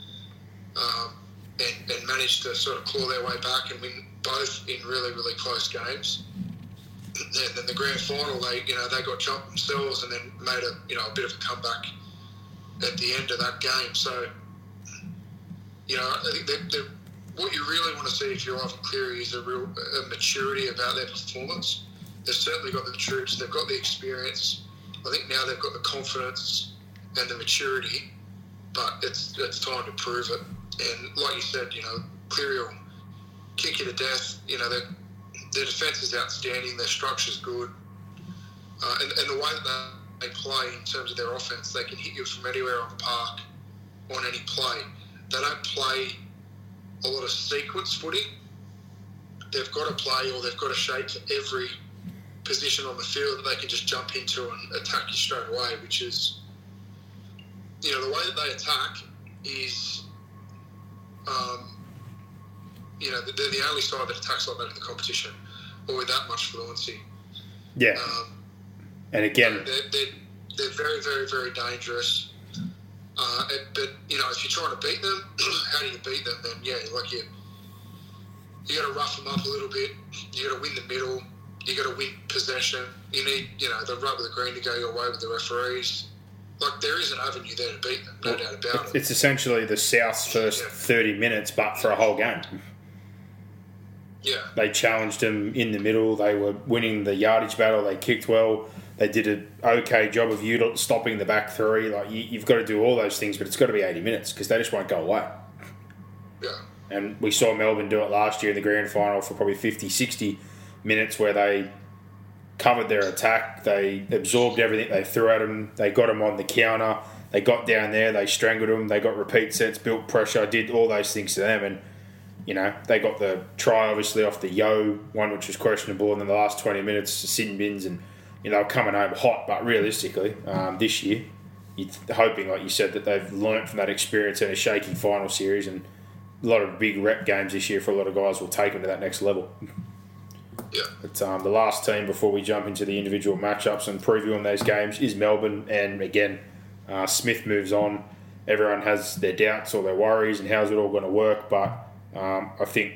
um, and, and managed to sort of claw their way back and win both in really, really close games. And then the grand final, they, you know, they got jumped themselves and then made a, you know, a bit of a comeback at the end of that game. So, you know, I think that, that what you really want to see if you're Ivan Cleary is a real a maturity about their performance. They've certainly got the troops, they've got the experience. I think now they've got the confidence and the maturity, but it's it's time to prove it. And like you said, you know, Cleary will kick you to death. You know, their, their defence is outstanding, their structure's good, uh, and, and the way that they play in terms of their offense, they can hit you from anywhere on the park on any play. They don't play a lot of sequence footy. They've got to play, or they've got to shape for every position on the field that they can just jump into and attack you straight away, which is, you know, the way that they attack is, um, you know, they're the only side that attacks like that in the competition, or with that much fluency. Yeah. Um, and again, they're, they're, they're very, very, very dangerous. Uh, but, you know, if you're trying to beat them, how do you beat them? Then, yeah, like you, you got to rough them up a little bit. You got to win the middle. You got to win possession. You need, you know, the rub of the green to go your way with the referees. Like, there is an avenue there to beat them, no well, doubt about it. It's essentially the South's first yeah. thirty minutes, but for a whole game. Yeah. They challenged them in the middle. They were winning the yardage battle. They kicked well. They did an okay job of util- stopping the back three. Like you, you've got to do all those things, but it's got to be eighty minutes because they just won't go away. Yeah. And we saw Melbourne do it last year in the grand final for probably fifty, sixty minutes where they covered their attack. They absorbed everything they threw at them. They got them on the counter. They got down there. They strangled them. They got repeat sets, built pressure, did all those things to them. And, you know, they got the try, obviously, off the Yo one, which was questionable. And then the last twenty minutes, sin bins. And, you know, they were coming home hot. But realistically, um, this year, you're hoping, like you said, that they've learnt from that experience in a shaky final series. And a lot of big rep games this year for a lot of guys will take them to that next level. Yeah. But um, the last team before we jump into the individual matchups and previewing those games is Melbourne. And again, uh, Smith moves on. Everyone has their doubts or their worries and how's it all going to work. But um, I think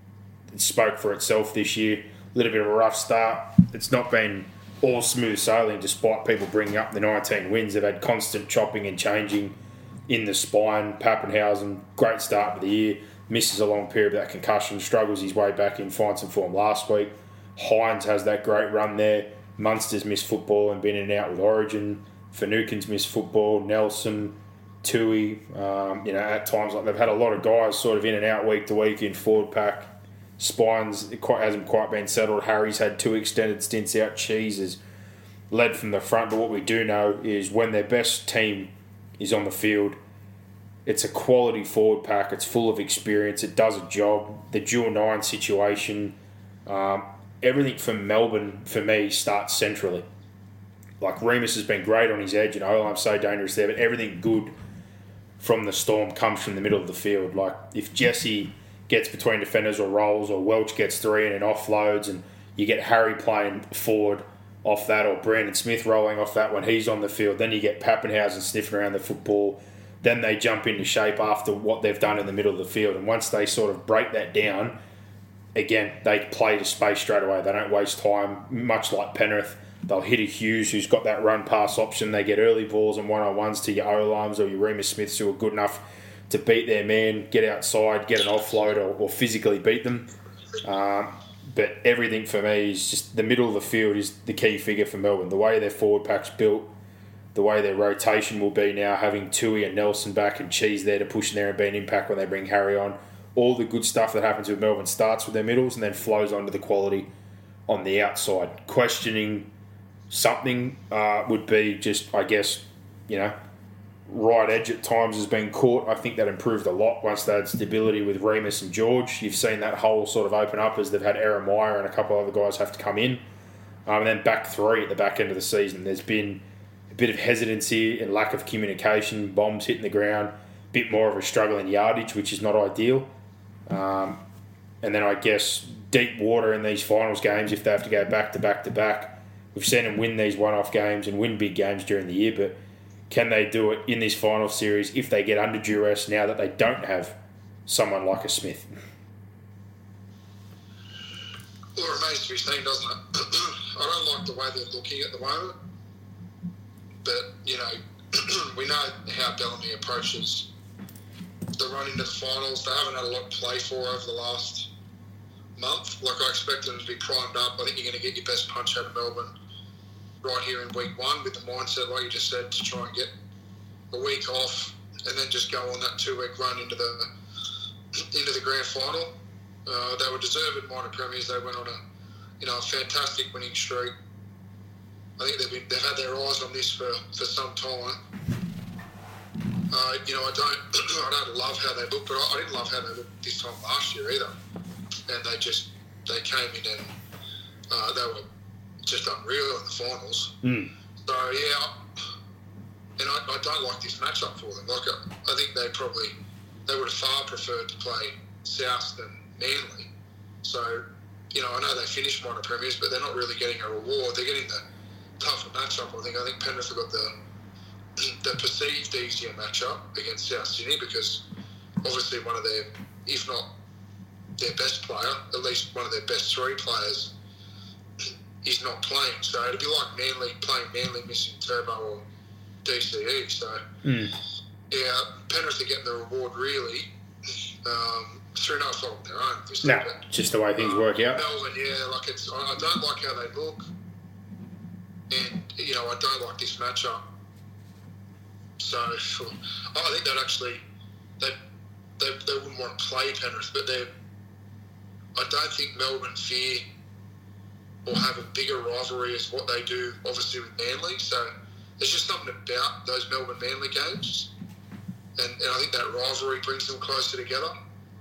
it spoke for itself this year. A little bit of a rough start. It's not been all smooth sailing despite people bringing up the nineteen wins. They've had constant chopping and changing in the spine. Pappenhausen, great start to the year. Misses a long period of that concussion, struggles his way back in, finds some form last week. Hines has that great run there. Munster's missed football and been in and out with Origin. Finucane's missed football. Nelson, Tui, um, you know, at times like they've had a lot of guys sort of in and out week to week in forward pack. Spines, it quite hasn't quite been settled. Harry's had two extended stints out. Cheese has led from the front, but what we do know is when their best team is on the field, it's a quality forward pack. It's full of experience. It does a job. The dual nine situation, um, everything from Melbourne, for me, starts centrally. Like, Remus has been great on his edge, and Olam's so dangerous there, but everything good from the Storm comes from the middle of the field. Like, if Jesse gets between defenders or rolls, or Welch gets three and then offloads, and you get Harry playing forward off that, or Brandon Smith rolling off that when he's on the field, then you get Pappenhausen sniffing around the football. Then they jump into shape after what they've done in the middle of the field. And once they sort of break that down, again, they play to space straight away. They don't waste time, much like Penrith. They'll hit a Hughes who's got that run-pass option. They get early balls and one-on-ones to your Olams or your Remus Smiths who are good enough to beat their man, get outside, get an offload or, or physically beat them. Um, but everything for me is just the middle of the field is the key figure for Melbourne. The way their forward pack's built, the way their rotation will be now, having Tui and Nelson back and Cheese there to push in there and be an impact when they bring Harry on. All the good stuff that happens with Melbourne starts with their middles and then flows onto the quality on the outside. Questioning something uh, would be just, I guess, you know, right edge at times has been caught. I think that improved a lot once they had stability with Remus and George. You've seen that hole sort of open up as they've had Aaron Meyer and a couple other guys have to come in. Um, and then back three at the back end of the season. There's been bit of hesitancy and lack of communication, bombs hitting the ground, a bit more of a struggle in yardage, which is not ideal. Um, and then I guess deep water in these finals games if they have to go back to back to back. We've seen them win these one-off games and win big games during the year, but can they do it in this final series if they get under duress now that they don't have someone like a Smith? Well, it remains to be seen, doesn't it? I don't like the way they're looking at the moment. But, you know, we know how Bellamy approaches the run into the finals. They haven't had a lot to play for over the last month. Like, I expect them to be primed up. I think you're going to get your best punch out of Melbourne right here in week one with the mindset, like you just said, to try and get a week off and then just go on that two-week run into the into the grand final. Uh, they were deserved minor premiers. They went on a, you know, a fantastic winning streak. I think they've, been, they've had their eyes on this for, for some time. Uh, you know, I don't I don't love how they look, but I, I didn't love how they looked this time last year either. And they just they came in and uh, they were just unreal in the finals. Mm. So yeah, and I, I don't like this matchup for them. Like I, I think they probably they would have far preferred to play South than Manly. So you know, I know they finished minor premiers, but they're not really getting a reward. They're getting the tougher matchup. I think I think Penrith have got the the perceived easier matchup against South Sydney because obviously one of their, if not their best player, at least one of their best three players, is not playing. So it'd be like Manly playing Manly missing Turbo or D C E. So mm. yeah, Penrith are getting the reward really um, through no fault of their own. No, nah, just the way things um, work out. Melbourne, yeah, like it's. I, I don't like how they look, and you know I don't like this matchup. So I think that actually they they they wouldn't want to play Penrith, but they. I don't think Melbourne fear or have a bigger rivalry as what they do, obviously, with Manly. So there's just something about those Melbourne Manly games. And, and I think that rivalry brings them closer together.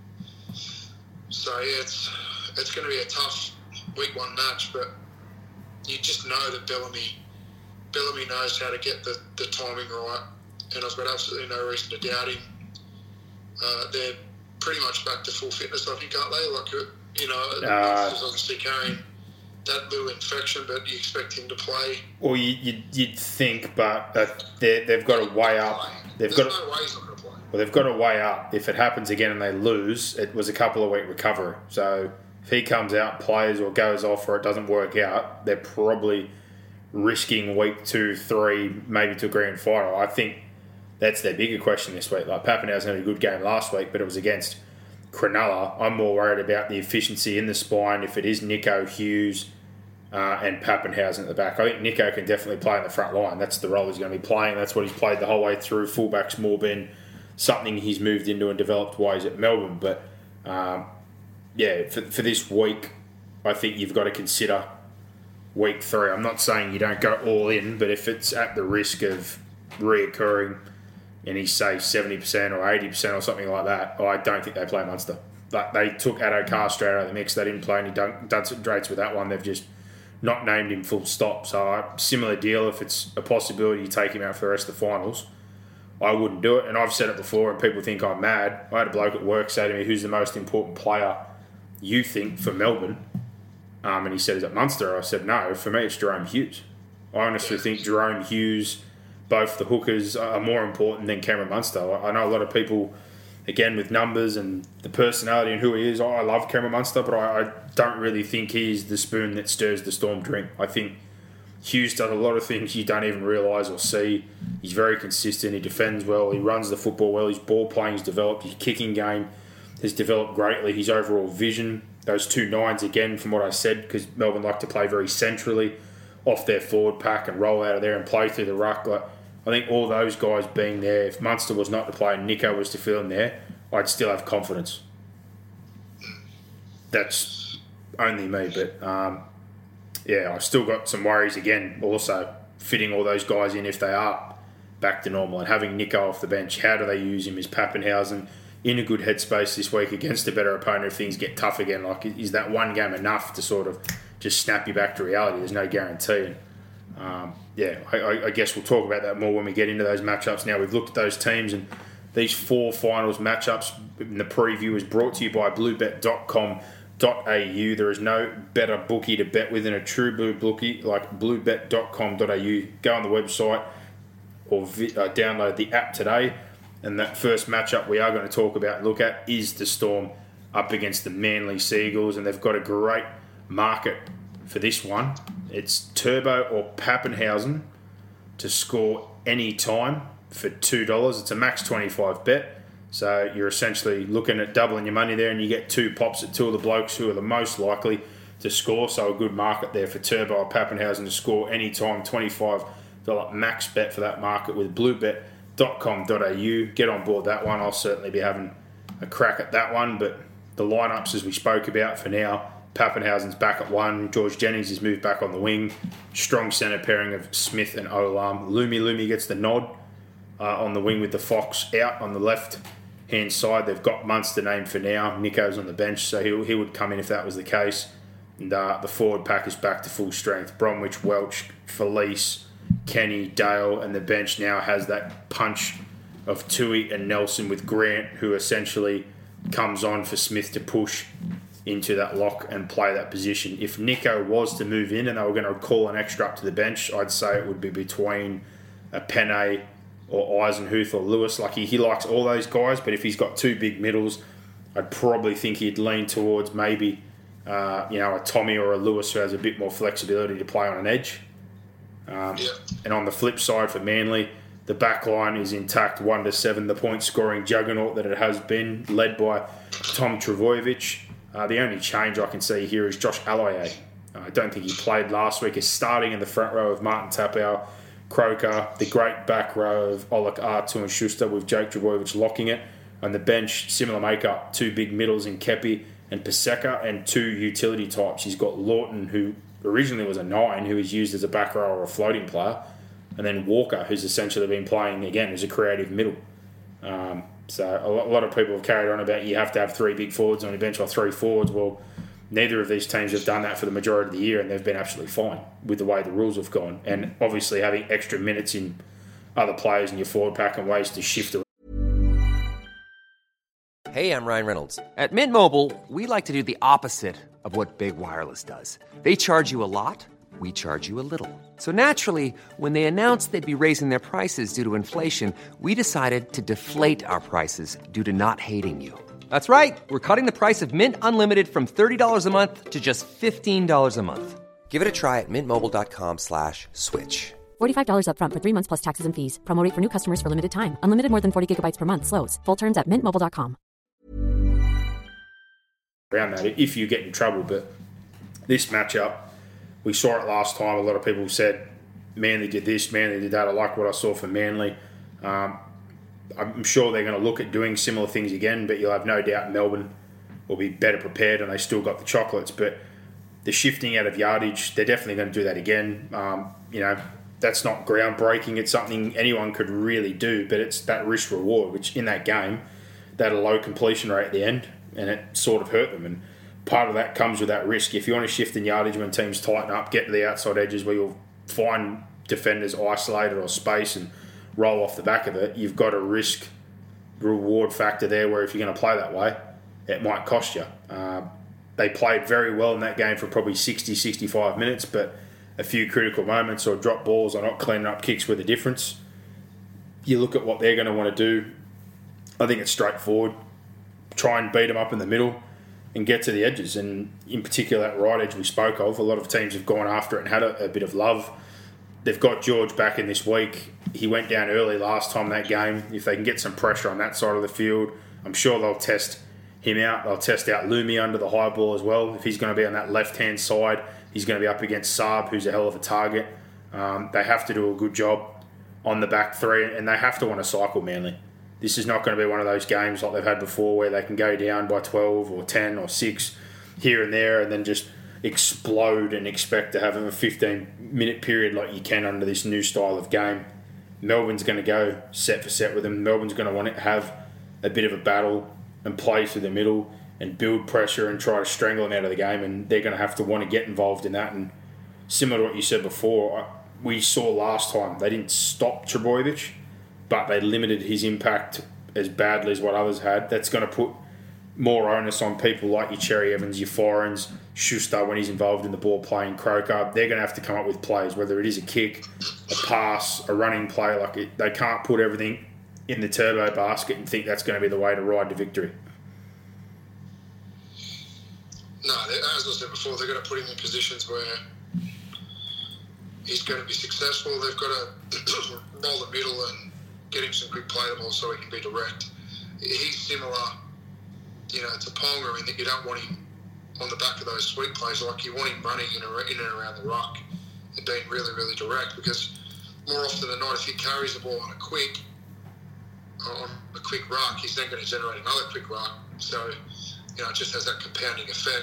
So, yeah, it's it's going to be a tough week one match, but you just know that Bellamy Bellamy knows how to get the, the timing right, and I've got absolutely no reason to doubt him. Uh, they're pretty much back to full fitness, I think, aren't they? Like, you know, uh, he's obviously carrying that little infection, but you expect him to play. Well, you, you'd, you'd think, but uh, they've got to weigh up. They've There's got no way he's not going to play. Well, they've got to weigh up. If it happens again and they lose, it was a couple of week recovery. So if he comes out, plays, or goes off, or it doesn't work out, they're probably risking week two, three, maybe to a grand final. I think that's their bigger question this week. Like Pappenhausen had a good game last week, but it was against Cronulla. I'm more worried about the efficiency in the spine if it is Nico, Hughes, uh, and Pappenhausen at the back. I think Nico can definitely play in the front line. That's the role he's going to be playing. That's what he's played the whole way through. Fullback's more been something he's moved into and developed ways at Melbourne. But, um, yeah, for, for this week, I think you've got to consider week three. I'm not saying you don't go all in, but if it's at the risk of reoccurring and he's, say, seventy percent or eighty percent or something like that, I don't think they play Munster. Like, they took Addo Carr straight out of the mix. They didn't play any dun- Dunson Draits with that one. They've just not named him full stop. So, uh, similar deal. If it's a possibility you take him out for the rest of the finals, I wouldn't do it. And I've said it before, and people think I'm mad. I had a bloke at work say to me, who's the most important player you think for Melbourne? Um, and he said, is it Munster? I said, no, for me it's Jerome Hughes. I honestly think Jerome Hughes, both the hookers, are more important than Cameron Munster. I know a lot of people, again, with numbers and the personality and who he is, I love Cameron Munster, but I, I don't really think he's the spoon that stirs the storm drink. I think Hughes does a lot of things you don't even realise or see. He's very consistent. He defends well. He runs the football well. His ball playing has developed. His kicking game has developed greatly. His overall vision, those two nines, again, from what I said, because Melbourne like to play very centrally off their forward pack and roll out of there and play through the ruck. Like, I think all those guys being there, if Munster was not to play and Nico was to fill in there, I'd still have confidence. That's only me, but um, yeah, I've still got some worries again, also fitting all those guys in if they are back to normal and having Nico off the bench. How do they use him? Is Pappenhausen in a good headspace this week against a better opponent if things get tough again? Like, is that one game enough to sort of just snap you back to reality? There's no guarantee. Um, yeah, I, I guess we'll talk about that more when we get into those matchups. Now, we've looked at those teams, and these four finals matchups in the preview is brought to you by bluebet dot com dot a u. There is no better bookie to bet with than a true blue bookie like bluebet dot com dot a u. Go on the website or vi- uh, download the app today. And that first matchup we are going to talk about and look at is the Storm up against the Manly Seagulls. And they've got a great market for this one. It's Turbo or Pappenhausen to score any time for two dollars. It's a max twenty-five bet. So you're essentially looking at doubling your money there, and you get two pops at two of the blokes who are the most likely to score. So a good market there for Turbo or Pappenhausen to score any time. twenty-five dollars max bet for that market with bluebet dot com dot a u. Get on board that one. I'll certainly be having a crack at that one. But the lineups, as we spoke about for now, Pappenhausen's back at one. George Jennings has moved back on the wing. Strong centre pairing of Smith and Olam. Lumi Lumi gets the nod uh, on the wing with the Fox out on the left-hand side. They've got Munster named for now. Nico's on the bench, so he, he would come in if that was the case. And uh, the forward pack is back to full strength. Bromwich, Welch, Felice, Kenny, Dale, and the bench now has that punch of Tui and Nelson with Grant, who essentially comes on for Smith to push into that lock and play that position. If Nico was to move in and they were going to call an extra up to the bench, I'd say it would be between a Penne or Eisenhuth or Lewis. Like he, he likes all those guys, but if he's got two big middles, I'd probably think he'd lean towards maybe, uh, you know, a Tommy or a Lewis who has a bit more flexibility to play on an edge. Um, yeah. And on the flip side for Manly, the back line is intact, one to seven, the point-scoring juggernaut that it has been, led by Tom Trbojevic. Uh, the only change I can see here is Josh Aloiai. Uh, I don't think he played last week. He's starting in the front row of Martin Tapau, Croker, the great back row of Oleg Artu and Schuster with Jake Trbojevic locking it. On the bench, similar makeup, two big middles in Kepi and Paseka, and two utility types. He's got Lawton, who originally was a nine, who is used as a back row or a floating player, and then Walker, who's essentially been playing, again, as a creative middle. Um, so a lot of people have carried on about you have to have three big forwards on your bench or three forwards. Well, neither of these teams have done that for the majority of the year, and they've been absolutely fine with the way the rules have gone. And obviously having extra minutes in other players in your forward pack and ways to shift around. Hey, I'm Ryan Reynolds. At Mint Mobile, we like to do the opposite of what Big Wireless does. They charge you a lot, we charge you a little. So naturally, when they announced they'd be raising their prices due to inflation, we decided to deflate our prices due to not hating you. That's right. We're cutting the price of Mint Unlimited from thirty dollars a month to just fifteen dollars a month. Give it a try at mintmobile.com slash switch. forty-five dollars up front for three months plus taxes and fees. Promo rate for new customers for limited time. Unlimited more than forty gigabytes per month. Slows full terms at mint mobile dot com. Around that, if you get in trouble. But this matchup, we saw it last time. A lot of people said Manly did this, Manly did that. I like what I saw from Manly. Um, I'm sure they're going to look at doing similar things again, but you'll have no doubt Melbourne will be better prepared, and they still got the chocolates. But the shifting out of yardage, they're definitely going to do that again. Um, you know, that's not groundbreaking. It's something anyone could really do, but it's that risk reward, which in that game, they had a low completion rate at the end, and it sort of hurt them. And part of that comes with that risk. If you want to shift in yardage when teams tighten up, get to the outside edges where you'll find defenders isolated or space and roll off the back of it, you've got a risk reward factor there where if you're going to play that way, it might cost you. Uh, they played very well in that game for probably sixty, sixty-five minutes, but a few critical moments or drop balls or not cleaning up kicks were the difference. You look at what they're going to want to do, I think it's straightforward. Try and beat them up in the middle and get to the edges. And in particular, that right edge we spoke of, a lot of teams have gone after it and had a, a bit of love. They've got George back in this week. He went down early last time that game. If they can get some pressure on that side of the field, I'm sure they'll test him out. They'll test out Lumi under the high ball as well. If he's going to be on that left-hand side, he's going to be up against Saab, who's a hell of a target. Um, they have to do a good job on the back three, and they have to want to cycle Manly. This is not going to be one of those games like they've had before where they can go down by twelve or ten or six here and there and then just explode and expect to have a fifteen-minute period like you can under this new style of game. Melbourne's going to go set for set with them. Melbourne's going to want to have a bit of a battle and play through the middle and build pressure and try to strangle them out of the game, and they're going to have to want to get involved in that. And similar to what you said before, we saw last time, they didn't stop Trbojevic, but they limited his impact as badly as what others had. That's going to put more onus on people like your Cherry Evans, your Forens, Schuster when he's involved in the ball playing, Croker. They're going to have to come up with plays, whether it is a kick, a pass, a running play. Like it, they can't put everything in the turbo basket and think that's going to be the way to ride to victory. No, as I said before, they're going to put him in positions where he's going to be successful. They've got to roll the middle and get him some quick play the ball so he can be direct. He's similar, you know, to Ponga in that you don't want him on the back of those sweep plays. Like you want him running in, in and around the ruck and being really, really direct, because more often than not, if he carries the ball on a quick on a quick ruck, he's then going to generate another quick ruck. So, you know, it just has that compounding effect.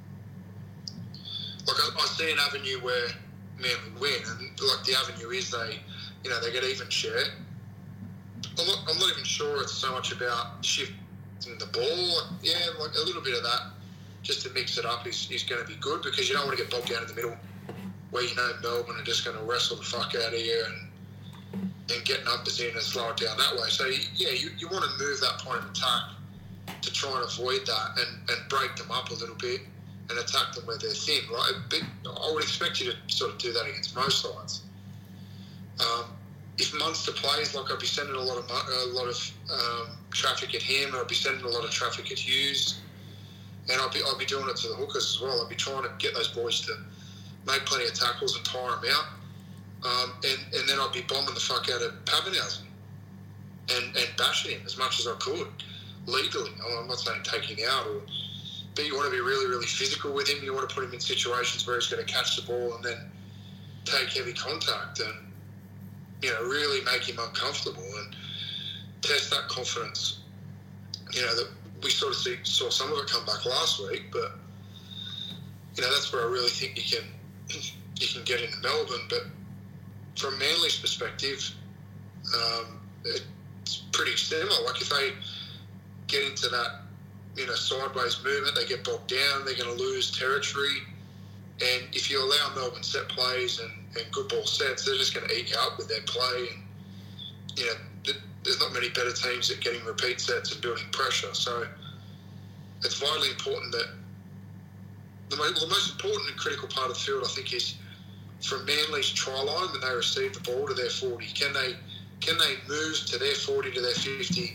Like I, I see an avenue where Manly win, and like the avenue is they, you know, they get even share. I'm not, I'm not even sure it's so much about shifting the ball. Yeah, like a little bit of that, just to mix it up, is, is going to be good, because you don't want to get bogged down in the middle where you know Melbourne are just going to wrestle the fuck out of you and and get numbers in and slow it down that way. So, yeah, you, you want to move that point of attack to try and avoid that and, and break them up a little bit and attack them where they're thin, right? But I would expect you to sort of do that against most sides. Um, if Munster plays, like I'd be sending a lot of a lot of um, traffic at him, and I'd be sending a lot of traffic at Hughes, and I'd be I'd be doing it to the hookers as well. I'd be trying to get those boys to make plenty of tackles and tire them out, um, and and then I'd be bombing the fuck out of Pappenhausen and and bashing him as much as I could legally. I'm not saying take him out, or, but you want to be really really physical with him. You want to put him in situations where he's going to catch the ball and then take heavy contact and, you know, really make him uncomfortable and test that confidence. You know, that we sort of see, saw some of it come back last week, but, you know, that's where I really think you can you can get into Melbourne. But from Manly's perspective, um, it's pretty similar. Like if they get into that, you know, sideways movement, they get bogged down, they're going to lose territory. And if you allow Melbourne set plays and, and good ball sets, they're just going to eke up with their play. And, you know, th- there's not many better teams at getting repeat sets and building pressure. So it's vitally important that the, mo- the most important and critical part of the field, I think, is from Manly's try line when they receive the ball to their forty. Can they can they move to their forty to their fifty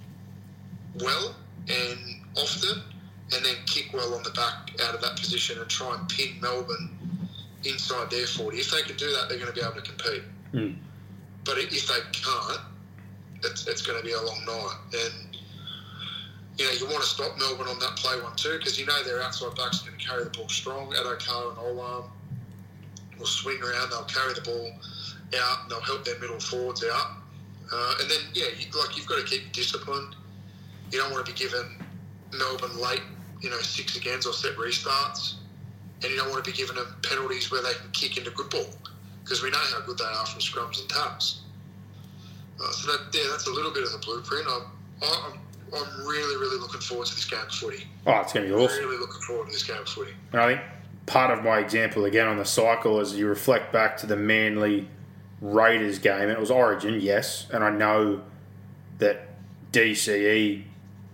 well and often, and then kick well on the back out of that position and try and pin Melbourne inside their forty. If they can do that, they're going to be able to compete. Mm. But if they can't, it's, it's going to be a long night. And, you know, you want to stop Melbourne on that play one too, because you know their outside backs are going to carry the ball strong. Adokar and Olam will swing around, they'll carry the ball out, and they'll help their middle forwards out. Uh, and then, yeah, you, like you've got to keep disciplined. You don't want to be given Melbourne late, you know, six agains or set restarts, and you don't want to be giving them penalties where they can kick into good ball, because we know how good they are from scrums and taps. Uh, so that, yeah, that's a little bit of the blueprint. I'm, I'm, I'm really, really looking forward to this game of footy. Oh, it's going to be awesome. Really looking forward to this game of footy. And I think part of my example again on the cycle is you reflect back to the Manly Raiders game, and it was Origin, yes, and I know that D C E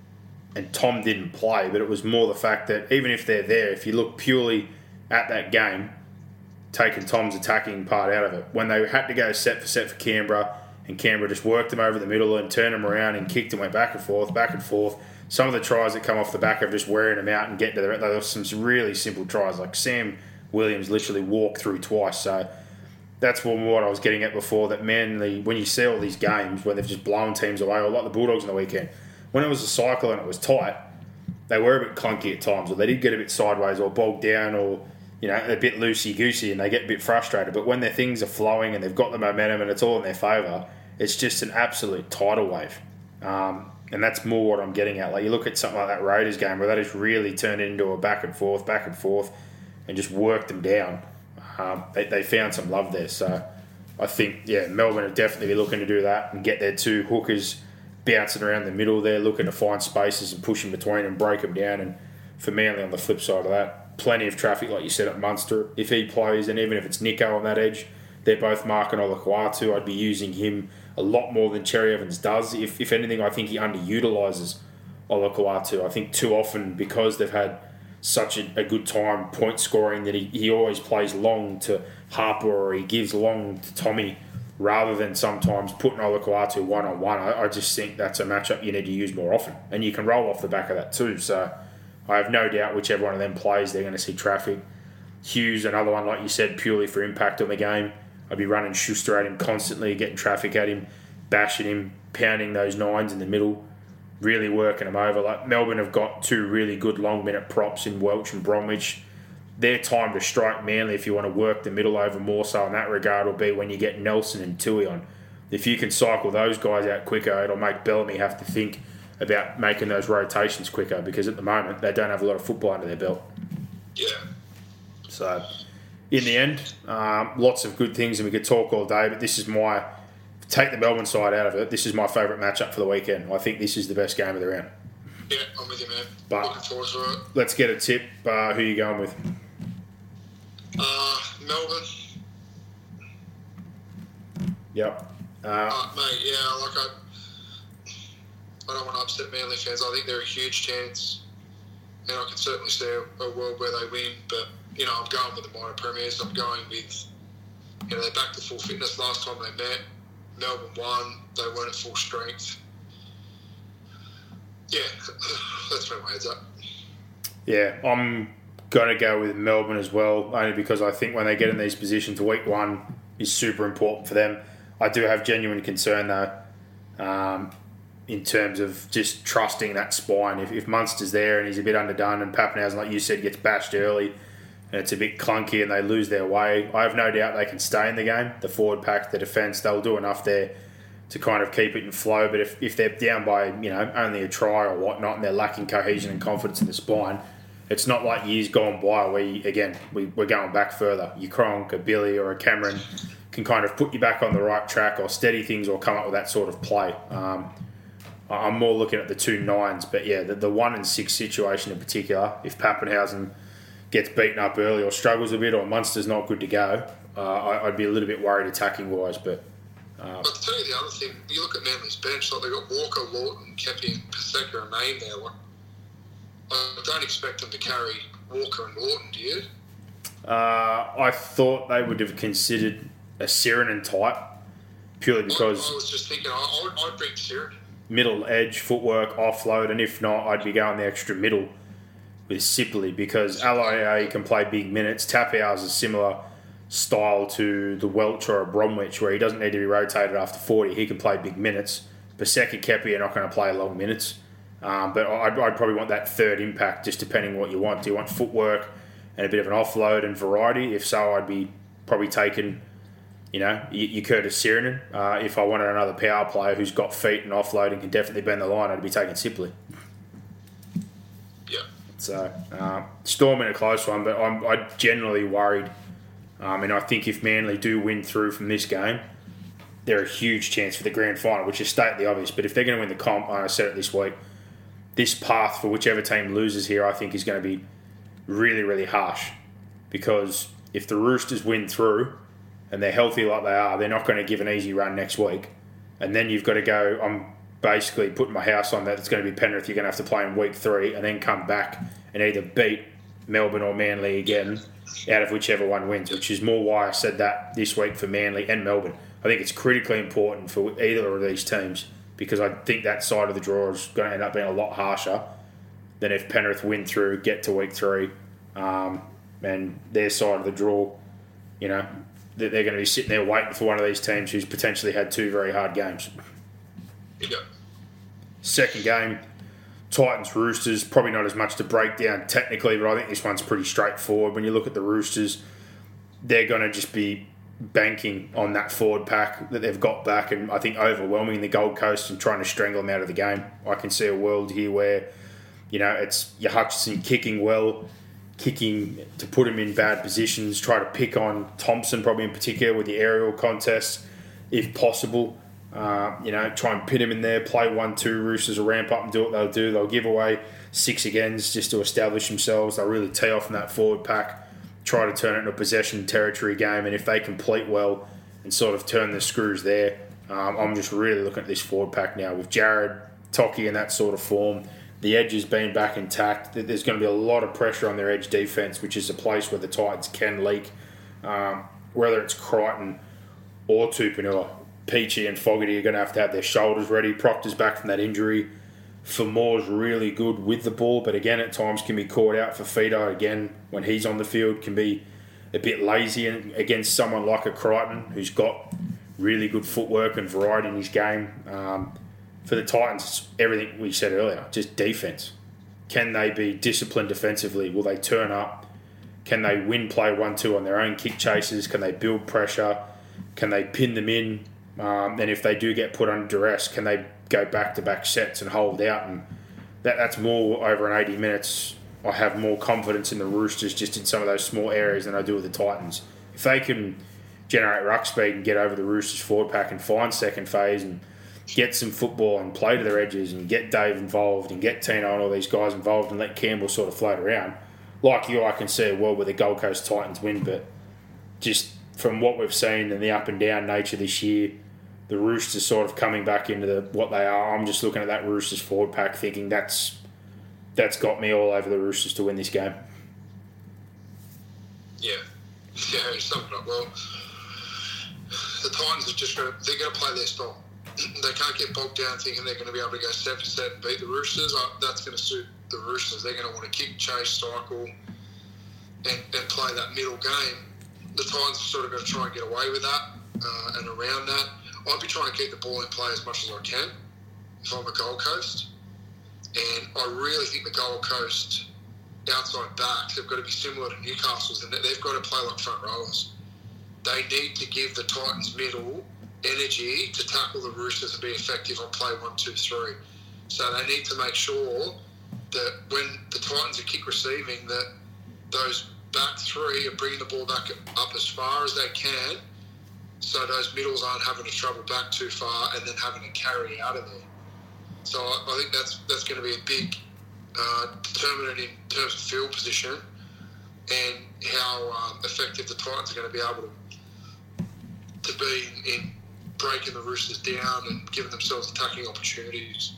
and Tom didn't play, but it was more the fact that even if they're there, if you look purely at that game, taking Tom's attacking part out of it, when they had to go set for set for Canberra, and Canberra just worked them over the middle and turned them around and kicked and went back and forth, back and forth. Some of the tries that come off the back of just wearing them out and getting to the... There were some really simple tries, like Sam Williams literally walked through twice. So that's what I was getting at before, that Manly, when you see all these games where they've just blown teams away, or like the Bulldogs on the weekend, when it was a cycle and it was tight, they were a bit clunky at times, or they did get a bit sideways or bogged down, or, you know, a bit loosey-goosey, and they get a bit frustrated. But when their things are flowing and they've got the momentum and it's all in their favour, it's just an absolute tidal wave. Um, and that's more what I'm getting at. Like, you look at something like that Raiders game where they just really turned it into a back and forth, back and forth, and just worked them down. Um, they, they found some love there. So I think, yeah, Melbourne are definitely looking to do that and get their two hookers bouncing around the middle there, looking to find spaces and push in between and break them down. And for Manly on the flip side of that, plenty of traffic, like you said, at Munster. If he plays, and even if it's Nico on that edge, they're both marking Olakau'atu. I'd be using him a lot more than Cherry Evans does. If, if anything, I think he underutilises Olakau'atu. I think too often, because they've had such a, a good time point scoring, that he, he always plays long to Harper, or he gives long to Tommy, rather than sometimes putting Olakau'atu one-on-one. I, I just think that's a matchup you need to use more often. And you can roll off the back of that too. So I have no doubt whichever one of them plays, they're going to see traffic. Hughes, another one, like you said, purely for impact on the game. I'd be running Schuster at him constantly, getting traffic at him, bashing him, pounding those nines in the middle, really working them over. Like, Melbourne have got two really good long-minute props in Welch and Bromwich. Their time to strike Manly, if you want to work the middle over more so in that regard, will be when you get Nelson and Tui on. If you can cycle those guys out quicker, it'll make Bellamy have to think about making those rotations quicker, because at the moment they don't have a lot of football under their belt. Yeah. So, in the end, um, lots of good things, and we could talk all day, but this is my... Take the Melbourne side out of it, this is my favourite matchup for the weekend. I think this is the best game of the round. Yeah, I'm with you, man. But looking forward to it. Let's get a tip. Uh, who are you going with? Uh, Melbourne. Yep. Uh, uh, mate, yeah, like I... I don't want to upset Manly fans. I think they're a huge chance, and I can certainly see a, a world where they win. But, you know, I'm going with the minor premiers. I'm going with, you know, they're back to full fitness last time they met. Melbourne won. They weren't at full strength. Yeah, that's where my head's at. Yeah, I'm going to go with Melbourne as well, only because I think when they get in these positions, week one is super important for them. I do have genuine concern, though, um, in terms of just trusting that spine. If, if Munster's there and he's a bit underdone and Papenhuyzen, like you said, gets bashed early and it's a bit clunky and they lose their way, I have no doubt they can stay in the game. The forward pack, the defence, they'll do enough there to kind of keep it in flow. But if, if they're down by, you know, only a try or whatnot and they're lacking cohesion and confidence in the spine, it's not like years gone by where, you, again, we, we're going back further. You Cronk, a Billy or a Cameron can kind of put you back on the right track or steady things or come up with that sort of play. Um, I'm more looking at the two nines. But, yeah, the, the one and six situation in particular, if Papenhuyzen gets beaten up early or struggles a bit or Munster's not good to go, uh, I, I'd be a little bit worried attacking-wise. But Uh, I'll tell you the other thing. You look at Manly's bench, like they've got Walker, Lawton, Kepi and Paseka and Name there. Like, I don't expect them to carry Walker and Lawton, do you? Uh, I thought they would have considered a Sirinen type, purely because I, I was just thinking, I, I would, I'd bring Sirinen. Middle edge, footwork, offload, and if not, I'd be going the extra middle with Sipley because L I A can play big minutes. Tapau's is similar style to the Welch or a Bromwich where he doesn't need to be rotated after forty. He can play big minutes. Paseka, Kepi are not going to play long minutes. Um, but I'd, I'd probably want that third impact just depending what you want. Do you want footwork and a bit of an offload and variety? If so, I'd be probably taking, you know, your, your Curtis Sirinen. Uh, if I wanted another power player who's got feet and offload and can definitely bend the line, I'd be taking Sipley. Yeah. So, uh, Storm in a close one, but I'm, I'm generally worried. Um, and I think if Manly do win through from this game, they're a huge chance for the grand final, which is stately obvious. But if they're going to win the comp, I said it this week, this path for whichever team loses here, I think is going to be really, really harsh. Because if the Roosters win through and they're healthy like they are, they're not going to give an easy run next week. And then you've got to go, I'm basically putting my house on that it's going to be Penrith you're going to have to play in week three and then come back and either beat Melbourne or Manly again out of whichever one wins, which is more why I said that this week for Manly and Melbourne. I think it's critically important for either of these teams because I think that side of the draw is going to end up being a lot harsher than if Penrith win through, get to week three, um, and their side of the draw, you know, they're going to be sitting there waiting for one of these teams who's potentially had two very hard games. Yeah. Second game, Titans, Roosters, probably not as much to break down technically, but I think this one's pretty straightforward. When you look at the Roosters, they're going to just be banking on that forward pack that they've got back and I think overwhelming the Gold Coast and trying to strangle them out of the game. I can see a world here where, you know, it's your Hutchison kicking well, kicking to put him in bad positions, try to pick on Thompson probably in particular with the aerial contests if possible. Uh, you know, try and pin him in there, play one two. Roosters will ramp up and do what they'll do. They'll give away six agains just to establish themselves. They'll really tee off in that forward pack, try to turn it into a possession territory game. And if they complete well and sort of turn the screws there, um, I'm just really looking at this forward pack now with Jared, Toki in that sort of form. The edges being back intact. There's going to be a lot of pressure on their edge defence, which is a place where the Titans can leak. Um, whether it's Crichton or Tupanua, Peachy and Fogarty are going to have to have their shoulders ready. Proctor's back from that injury. Famore's really good with the ball, but again, at times can be caught out for Fido. Again, when he's on the field, can be a bit lazy against someone like a Crichton who's got really good footwork and variety in his game. Um, for the Titans, it's everything we said earlier, just defence. Can they be disciplined defensively? Will they turn up? Can they win play one two on their own kick chases? Can they build pressure? Can they pin them in? Um, and if they do get put under duress, can they go back-to-back sets and hold out? And that, that's more over an eighty minutes. I have more confidence in the Roosters just in some of those small areas than I do with the Titans. If they can generate ruck speed and get over the Roosters forward pack and find second phase and get some football and play to their edges and get Dave involved and get Tino and all these guys involved and let Campbell sort of float around, like you, I can see a world where the Gold Coast Titans win, but just from what we've seen and the up and down nature this year, the Roosters sort of coming back into the, what they are. I'm just looking at that Roosters forward pack thinking that's that's got me all over the Roosters to win this game. Yeah. Yeah, you summed it up well. The Titans are just going to, they're going to play their style. They can't get bogged down thinking they're going to be able to go set for set and beat the Roosters. Uh, that's going to suit the Roosters. They're going to want to kick, chase, cycle, and, and play that middle game. The Titans are sort of going to try and get away with that uh, and around that. I'd be trying to keep the ball in play as much as I can if I'm a Gold Coast. And I really think the Gold Coast outside backs have got to be similar to Newcastle's, and they've got to play like front rowers. They need to give the Titans middle energy to tackle the Roosters and be effective on play one, two, three. So they need to make sure that when the Titans are kick receiving, that those back three are bringing the ball back up as far as they can, so those middles aren't having to travel back too far and then having to carry out of there. So I, I think that's that's going to be a big uh, determinant in terms of field position and how um, effective the Titans are going to be able to, to be in, in breaking the Roosters down and giving themselves attacking opportunities.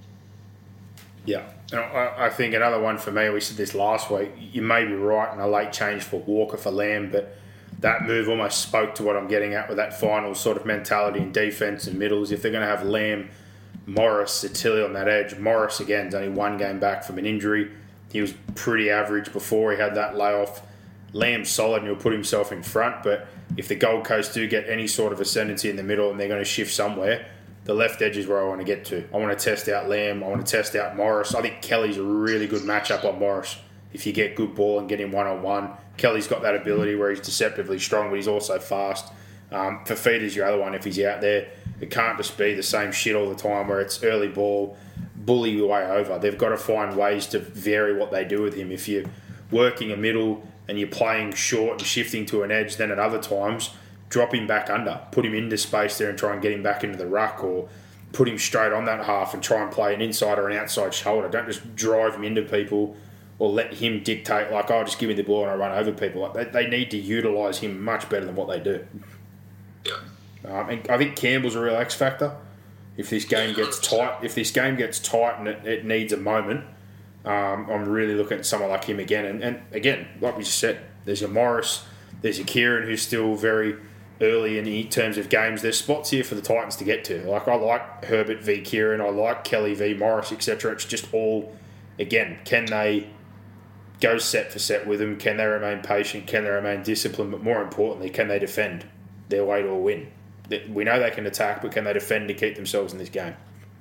Yeah, and I, I think another one for me, we said this last week, you may be right in a late change for Walker for Lamb, but that move almost spoke to what I'm getting at with that final sort of mentality in defence and middles. If they're going to have Lamb, Morris, Satilli on that edge, Morris, again, is only one game back from an injury. He was pretty average before he had that layoff. Lamb's solid and he'll put himself in front, but if the Gold Coast do get any sort of ascendancy in the middle and they're going to shift somewhere, the left edge is where I want to get to. I want to test out Lamb. I want to test out Morris. I think Kelly's a really good matchup on Morris. If you get good ball and get him one-on-one, Kelly's got that ability where he's deceptively strong, but he's also fast. Um, Fafita's your other one if he's out there. It can't just be the same shit all the time where it's early ball, bully your way over. They've got to find ways to vary what they do with him. If you're working a middle and you're playing short and shifting to an edge, then at other times, drop him back under. Put him into space there and try and get him back into the ruck, or put him straight on that half and try and play an inside or an outside shoulder. Don't just drive him into people or let him dictate, like, oh, just give me the ball and I run over people. Like, they, they need to utilise him much better than what they do. Yeah. Um, and I think Campbell's a real X factor. If this game gets tight, if this game gets tight and it, it needs a moment, um, I'm really looking at someone like him again. And, and again, like we just said, there's a Morris, there's a Kieran who's still very early in terms of games. There's spots here for the Titans to get to. Like, I like Herbert v Kieran, I like Kelly v Morris, et cetera. It's just all, again, can they go set for set with them? Can they remain patient? Can they remain disciplined? But more importantly, can they defend their way to a win? We know they can attack, but can they defend to keep themselves in this game?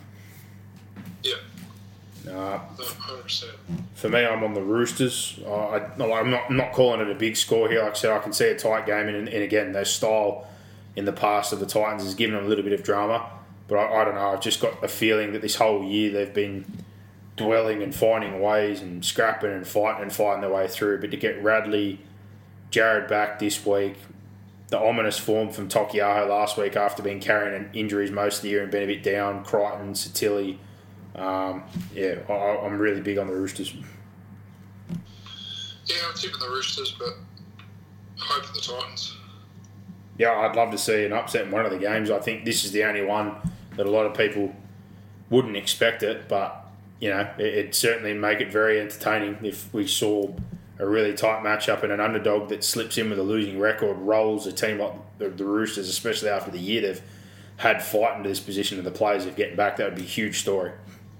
Yeah. Uh, one hundred percent. For me, I'm on the Roosters. Uh, I, I'm not I'm not calling it a big score here. Like I said, I can see a tight game, and, and again, their style in the past of the Titans has given them a little bit of drama. But I, I don't know. I've just got a feeling that this whole year they've been dwelling and finding ways and scrapping and fighting and fighting their way through. But to get Radley, Jared back this week, the ominous form from Tokiaho last week after being carrying injuries most of the year and been a bit down, Crichton, Satilli. Um, yeah, I, I'm really big on the Roosters. Yeah, I'm tipping the Roosters, but hoping the Titans. Yeah, I'd love to see an upset in one of the games. I think this is the only one that a lot of people wouldn't expect it, but, you know, it, it'd certainly make it very entertaining if we saw a really tight matchup and an underdog that slips in with a losing record rolls a team like the, the Roosters, especially after the year they've had fighting to this position of the players of getting back. That would be a huge story.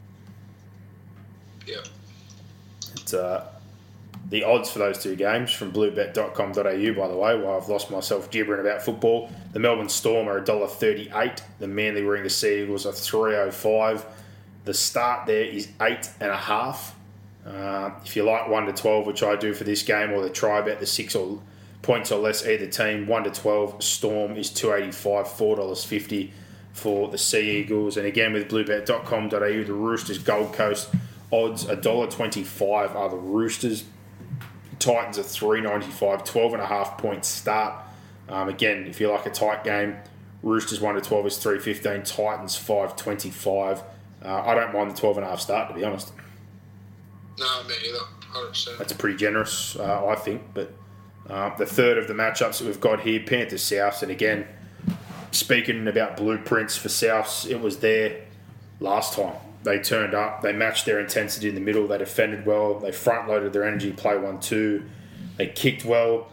Yeah. It's, uh, the odds for those two games from bluebet dot com dot a u, by the way, while I've lost myself gibbering about football. The Melbourne Storm are one dollar thirty-eight. The Manly Warringah Sea Eagles are three oh five. The start there is eight and a half. Uh, if you like one to twelve, which I do for this game, or the try bet, the six or points or less either team, one to twelve, Storm is two eighty-five, four dollars fifty for the Sea Eagles. And again, with bluebet dot com dot a u, the Roosters Gold Coast odds one dollar twenty-five are the Roosters. Titans are three ninety-five, twelve and a half point start. Um, again, if you like a tight game, Roosters one to twelve is three fifteen, Titans five twenty-five. Uh, I don't mind the twelve and a half start, to be honest. No, me either. one hundred percent. That's pretty generous, uh, I think. But uh, the third of the matchups that we've got here, Panthers Souths, and again, speaking about blueprints for Souths, it was there last time. They turned up, they matched their intensity in the middle, they defended well, they front-loaded their energy, play one two, they kicked well.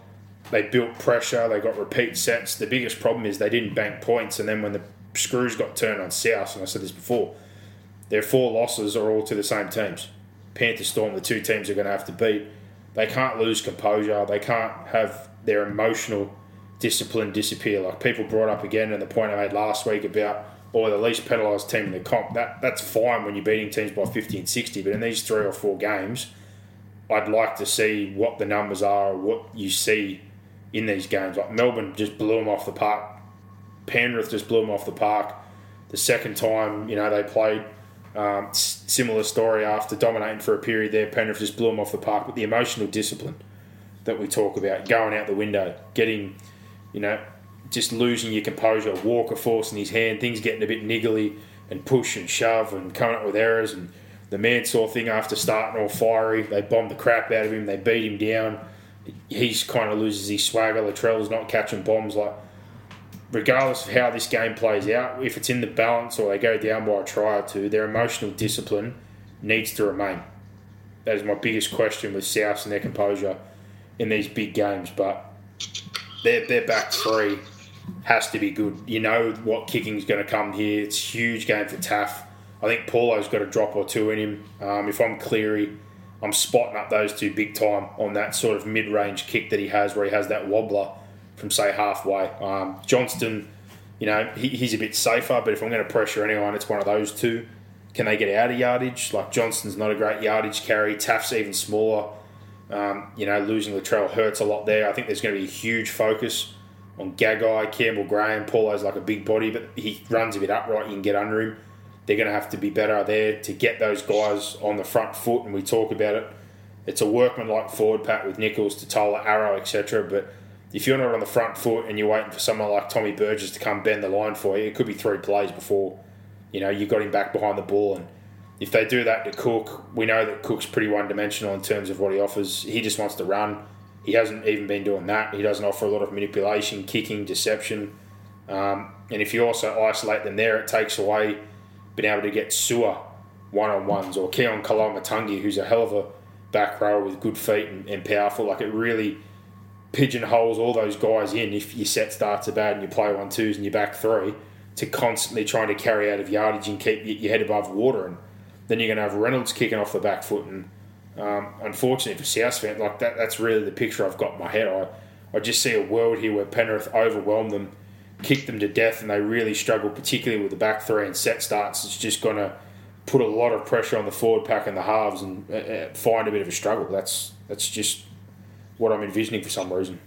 they built pressure, they got repeat sets. The biggest problem is they didn't bank points, and then when the screws got turned on South, and I said this before, their four losses are all to the same teams. Panther Storm, the two teams they're going to have to beat. They can't lose composure. They can't have their emotional discipline disappear. Like people brought up again, and the point I made last week about, or the least penalised team in the comp, that that's fine when you're beating teams by fifty and sixty, but in these three or four games, I'd like to see what the numbers are, what you see in these games. Like Melbourne just blew them off the park. Penrith just blew them off the park. The second time, you know, they played, um, similar story after dominating for a period there, Penrith just blew them off the park. But the emotional discipline that we talk about, going out the window, getting, you know, just losing your composure, Walker forcing his hand, things getting a bit niggly and push and shove and coming up with errors, and the Mansour thing after starting all fiery, they bombed the crap out of him, they beat him down. He's kind of loses his swagger. Latrell's not catching bombs. Like, regardless of how this game plays out, if it's in the balance or they go down by a try or two, their emotional discipline needs to remain. That is my biggest question with South and their composure in these big games. But their, their back three has to be good. You know what kicking's going to come here. It's a huge game for Taff. I think Paulo's got a drop or two in him. Um, if I'm Cleary, I'm spotting up those two big time on that sort of mid-range kick that he has, where he has that wobbler from, say, halfway. Um, Johnston, you know, he, he's a bit safer, but if I'm going to pressure anyone, it's one of those two. Can they get out of yardage? Like, Johnston's not a great yardage carry. Taff's even smaller. Um, you know, losing Latrell hurts a lot there. I think there's going to be a huge focus on Gagai, Campbell Graham. Paulo's like a big body, but he runs a bit upright. You can get under him. They're going to have to be better there to get those guys on the front foot, and we talk about it. It's a workman-like forward pack with Nichols, Totola, Arrow, et cetera. But if you're not on the front foot and you're waiting for someone like Tommy Burgess to come bend the line for you, it could be three plays before, you know, you got him back behind the ball. And if they do that to Cook, we know that Cook's pretty one-dimensional in terms of what he offers. He just wants to run. He hasn't even been doing that. He doesn't offer a lot of manipulation, kicking, deception. Um, and if you also isolate them there, it takes away being able to get Sewer one-on-ones, or Keon Kalamatangi, who's a hell of a back rower with good feet and, and powerful. Like, it really pigeonholes all those guys in if your set starts are bad and you play one-twos and you back three, to constantly trying to carry out of yardage and keep your head above water. And then you're going to have Reynolds kicking off the back foot. And um, unfortunately for South fans, like that, that's really the picture I've got in my head. I, I just see a world here where Penrith overwhelm them, kick them to death, and they really struggle, particularly with the back three and set starts. It's just going to put a lot of pressure on the forward pack and the halves, and uh, find a bit of a struggle. That's that's just what I'm envisioning for some reason.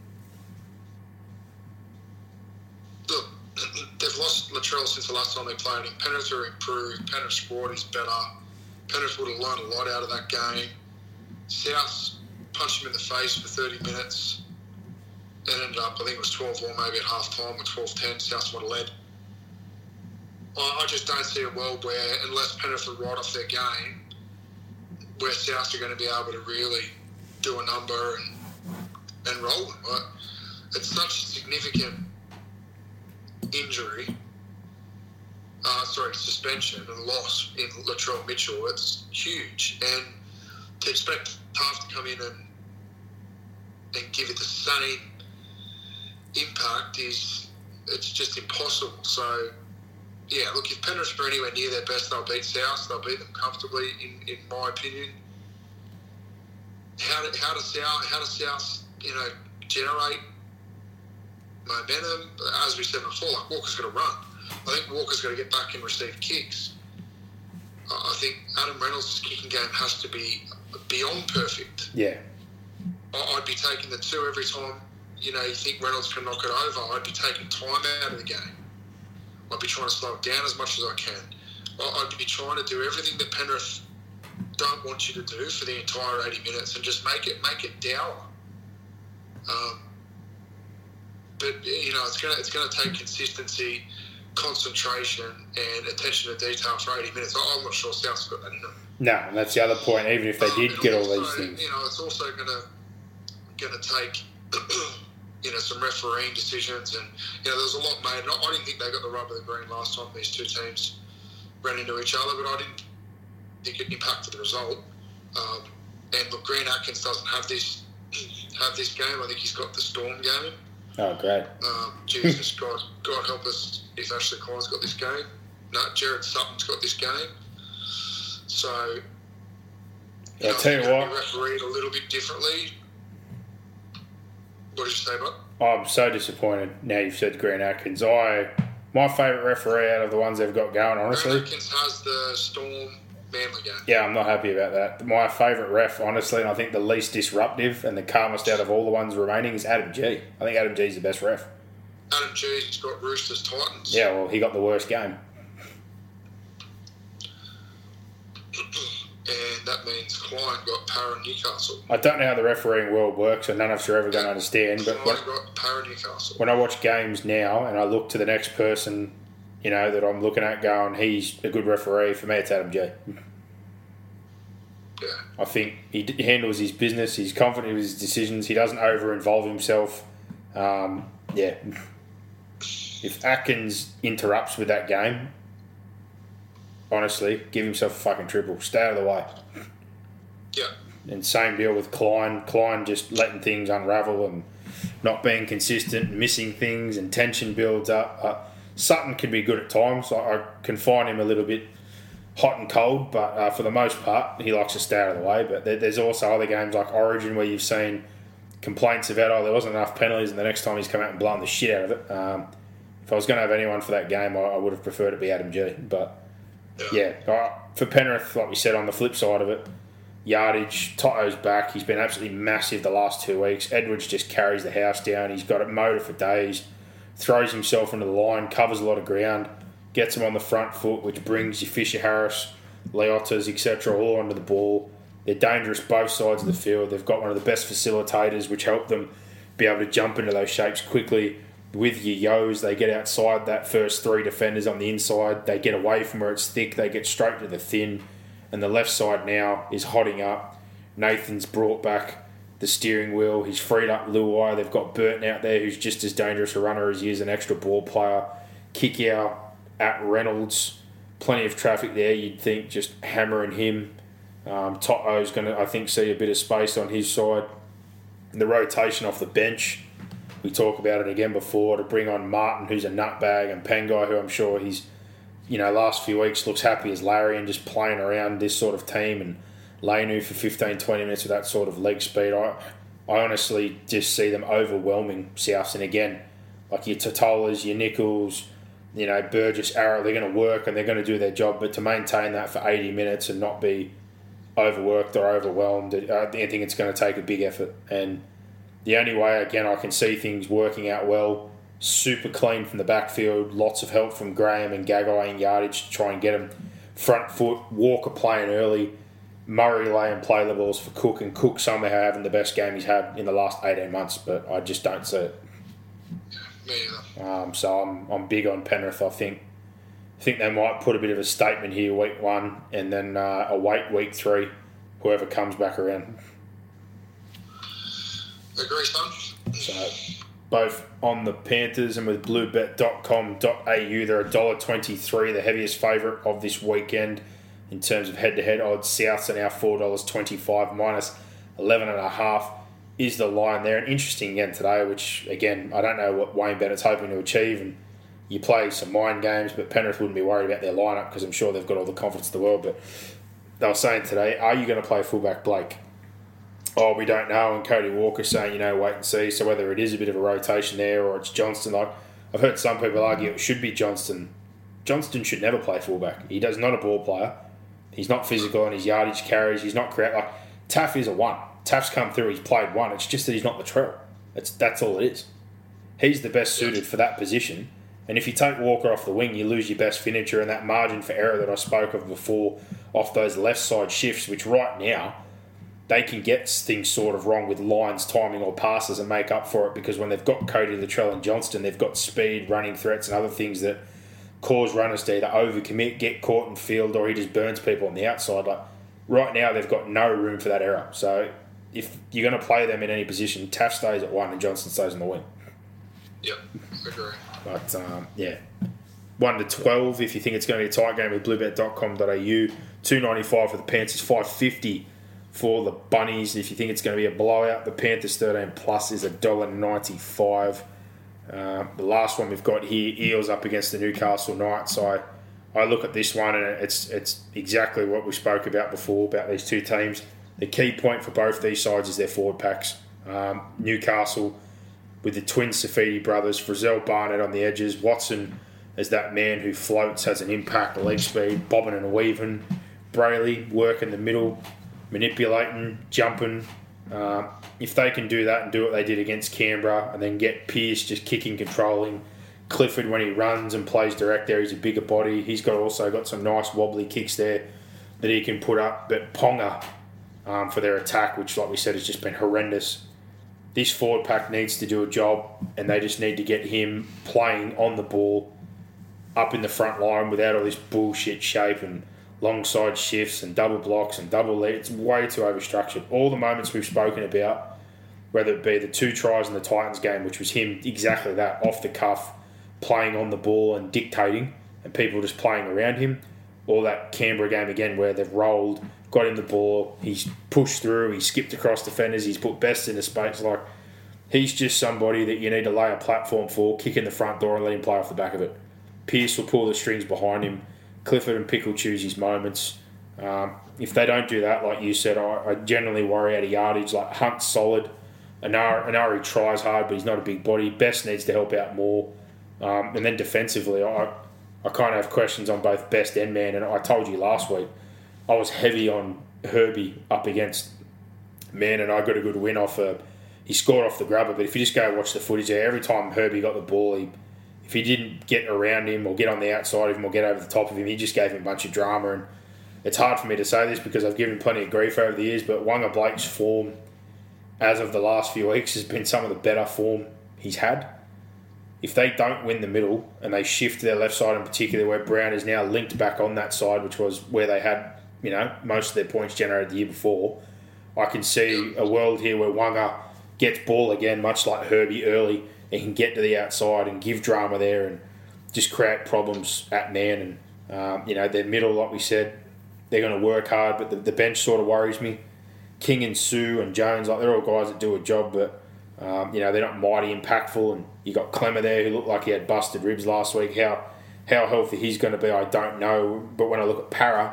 Look, they've lost Latrell since the last time they played him. Penrith are improved. Penrith's squad is better. Penrith would have learned a lot out of that game. South punched him in the face for thirty minutes. It ended up, I think it was twelve all maybe at half time, or twelve ten, South would have led. I, I just don't see a world where, unless Penrith are right off their game, where South are going to be able to really do a number and and roll them. Right? It's such a significant injury, uh, sorry, suspension and loss in Latrell Mitchell. It's huge. And to expect Taft to come in and and give it the same impact is, it's just impossible. So yeah, look, if Penrith are anywhere near their best, they'll beat South. They'll beat them comfortably, in, in my opinion. How, do, how does South, how does South, you know, generate momentum? As we said before, like, Walker's got to run. I think Walker's got to get back and receive kicks. I think Adam Reynolds' kicking game has to be beyond perfect. Yeah. I'd be taking the two every time, you know, you think Reynolds can knock it over. I'd be taking time out of the game. I'd be trying to slow it down as much as I can. I'd be trying to do everything that Penrith don't want you to do for the entire eighty minutes, and just make it make it dour. Um, but you know, it's gonna it's gonna take consistency, concentration, and attention to detail for eighty minutes. I'm not sure South's got that in them. No, and that's the other point. Even if they did um, get also, all these things, you know, it's also gonna gonna take. You know, some refereeing decisions, and you know, there's a lot made. I didn't think they got the rub of the green last time these two teams ran into each other, but I didn't think it impacted the result. Um, and look, Green Atkins doesn't have this have this game. I think he's got the Storm game. Oh, great. Um, Jesus, God, God help us if Ashley Collins got this game. No, Jared Sutton's got this game. So, I'll tell you what. Refereed a little bit differently. What did you say, bud? I'm so disappointed now you've said Grant Atkins. I, my favourite referee out of the ones they've got going, honestly. Grant Atkins has the Storm Manly game. Yeah, I'm not happy about that. My favourite ref, honestly, and I think the least disruptive and the calmest out of all the ones remaining is Adam G. I think Adam G's the best ref. Adam G's got Roosters Titans. Yeah, well, he got the worst game. And that means Klein got Para Newcastle. I don't know how the refereeing world works, and none of us are ever going to understand. But Klein when, got Para Newcastle. when I watch games now and I look to the next person, you know, that I'm looking at going, he's a good referee, for me it's Adam G. Yeah. I think he, d- he handles his business, he's confident with his decisions, he doesn't over-involve himself. Um, yeah. If Atkins interrupts with that game, honestly, give himself a fucking triple. Stay out of the way. Yeah. And same deal with Klein. Klein just letting things unravel and not being consistent, missing things, and tension builds up. Uh, Sutton can be good at times. I, I can find him a little bit hot and cold, but uh, for the most part, he likes to stay out of the way. But there, there's also other games like Origin where you've seen complaints about, oh, there wasn't enough penalties, and the next time he's come out and blown the shit out of it. Um, if I was going to have anyone for that game, I, I would have preferred it be Adam G. But yeah, uh, for Penrith, like we said, on the flip side of it, yardage, Toto's back. He's been absolutely massive the last two weeks. Edwards just carries the house down. He's got it motor for days. Throws himself into the line, covers a lot of ground, gets him on the front foot, which brings your Fisher Harris, Leotas, et cetera, all onto the ball. They're dangerous both sides of the field. They've got one of the best facilitators, which help them be able to jump into those shapes quickly. With your Yos, they get outside that first three defenders on the inside. They get away from where it's thick. They get straight to the thin. And the left side now is hotting up. Nathan's brought back the steering wheel. He's freed up Luai. They've got Burton out there, who's just as dangerous a runner as he is an extra ball player. Kick out at Reynolds. Plenty of traffic there. You'd think just hammering him. Um, Toto's going to, I think, see a bit of space on his side. And the rotation off the bench. We talked about it again before, to bring on Martin, who's a nutbag, and Pengai, who I'm sure he's, you know, last few weeks looks happy as Larry and just playing around this sort of team, and Lainu for fifteen, twenty minutes with that sort of leg speed. I, I honestly just see them overwhelming Souths. And again, like your Totolas, your Nichols, you know, Burgess, Arrow, they're going to work and they're going to do their job, but to maintain that for eighty minutes and not be overworked or overwhelmed, I think it's going to take a big effort. And the only way, again, I can see things working out well, super clean from the backfield, lots of help from Graham and Gagai and yardage to try and get them front foot, Walker playing early, Murray laying play the balls for Cook, and Cook somehow having the best game he's had in the last eighteen months, but I just don't see it. Me either. Um, so I'm I'm big on Penrith. I think I think they might put a bit of a statement here week one, and then uh, await week three, whoever comes back around. Agree, son. So both on the Panthers and with bluebet dot com dot a u, they're one dollar twenty-three, the heaviest favourite of this weekend in terms of head-to-head odds. Souths are now four dollars twenty-five, minus eleven and a half is the line there. And interesting again today, which, again, I don't know what Wayne Bennett's hoping to achieve, and you play some mind games, but Penrith wouldn't be worried about their lineup because I'm sure they've got all the confidence in the world. But they were saying today, are you going to play fullback Blake? Oh, we don't know. And Cody Walker saying, you know, wait and see. So whether it is a bit of a rotation there or it's Johnston, like I've heard some people argue it should be Johnston. Johnston should never play fullback. He does not a ball player. He's not physical on his yardage carries. He's not correct. Like Taff is a one. Taff's come through. He's played one. It's just that he's not the Latrell. It's that's all it is. He's the best suited for that position. And if you take Walker off the wing, you lose your best finisher, and that margin for error that I spoke of before off those left side shifts, which right now they can get things sort of wrong with lines, timing, or passes and make up for it, because when they've got Cody, Latrell and Johnston, they've got speed, running threats and other things that cause runners to either overcommit, get caught in field, or he just burns people on the outside. Like right now, they've got no room for that error. So if you're going to play them in any position, Taff stays at one and Johnston stays on the wing. Yep, agree. But, um, yeah, one to twelve if you think it's going to be a tight game with bluebet dot com dot a u. two ninety-five for the Panthers, five fifty for the Bunnies. If you think it's going to be a blowout, the Panthers thirteen plus is one dollar ninety-five. Uh, the last one we've got here, Eels up against the Newcastle Knights. I I look at this one and it's it's exactly what we spoke about before about these two teams. The key point for both these sides is their forward packs. Um, Newcastle with the twin Safidi brothers, Frizzell, Barnett on the edges, Watson as that man who floats, has an impact, leg speed, bobbing and weaving, Brayley work in the middle, manipulating, jumping. Uh, if they can do that and do what they did against Canberra and then get Pearce just kicking, controlling, Clifford when he runs and plays direct there, he's a bigger body. He's got also got some nice wobbly kicks there that he can put up. But Ponga um, for their attack, which like we said has just been horrendous. This forward pack needs to do a job and they just need to get him playing on the ball up in the front line without all this bullshit shape and long side shifts and double blocks and double lead. It's way too overstructured. All the moments we've spoken about, whether it be the two tries in the Titans game, which was him exactly that, off the cuff, playing on the ball and dictating, and people just playing around him, or that Canberra game again where they've rolled, got him the ball, he's pushed through, he's skipped across defenders, he's put best into space. Like, he's just somebody that you need to lay a platform for, kick in the front door and let him play off the back of it. Pearce will pull the strings behind him. Clifford and Pickle choose his moments. Um, if they don't do that, like you said, I, I generally worry out of yardage. Like Hunt's solid. Anari, Anari tries hard, but he's not a big body. Best needs to help out more. Um, and then defensively, I I kind of have questions on both Best and Man. And I told you last week, I was heavy on Herbie up against Man, and I got a good win off a... He scored off the grubber, but if you just go watch the footage there, every time Herbie got the ball, he... If he didn't get around him or get on the outside of him or get over the top of him, he just gave him a bunch of drama. And it's hard for me to say this because I've given him plenty of grief over the years, but Wanga Blake's form, as of the last few weeks, has been some of the better form he's had. If they don't win the middle and they shift to their left side in particular, where Brown is now linked back on that side, which was where they had, you know, most of their points generated the year before, I can see a world here where Wanga gets ball again, much like Herbie early, and can get to the outside and give drama there and just create problems at Man. And, um, you know, their middle, like we said, they're going to work hard, but the, the bench sort of worries me. King and Sue and Jones, like they're all guys that do a job, but, um, you know, they're not mighty impactful. And you got Clemmer there who looked like he had busted ribs last week. How how healthy he's going to be, I don't know. But when I look at Para,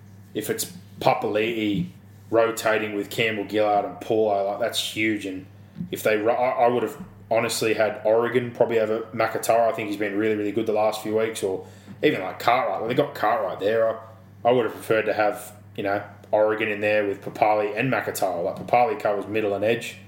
if it's Papali'i rotating with Campbell Gillard and Paulo, like that's huge. And if they, I, I would have honestly had Oregon probably over Makatara. I think he's been really, really good the last few weeks, or even like Cartwright. When they got Cartwright there, I, I would have preferred to have, you know, Oregon in there with Papali and Makatara. Like Papali covers middle and edge.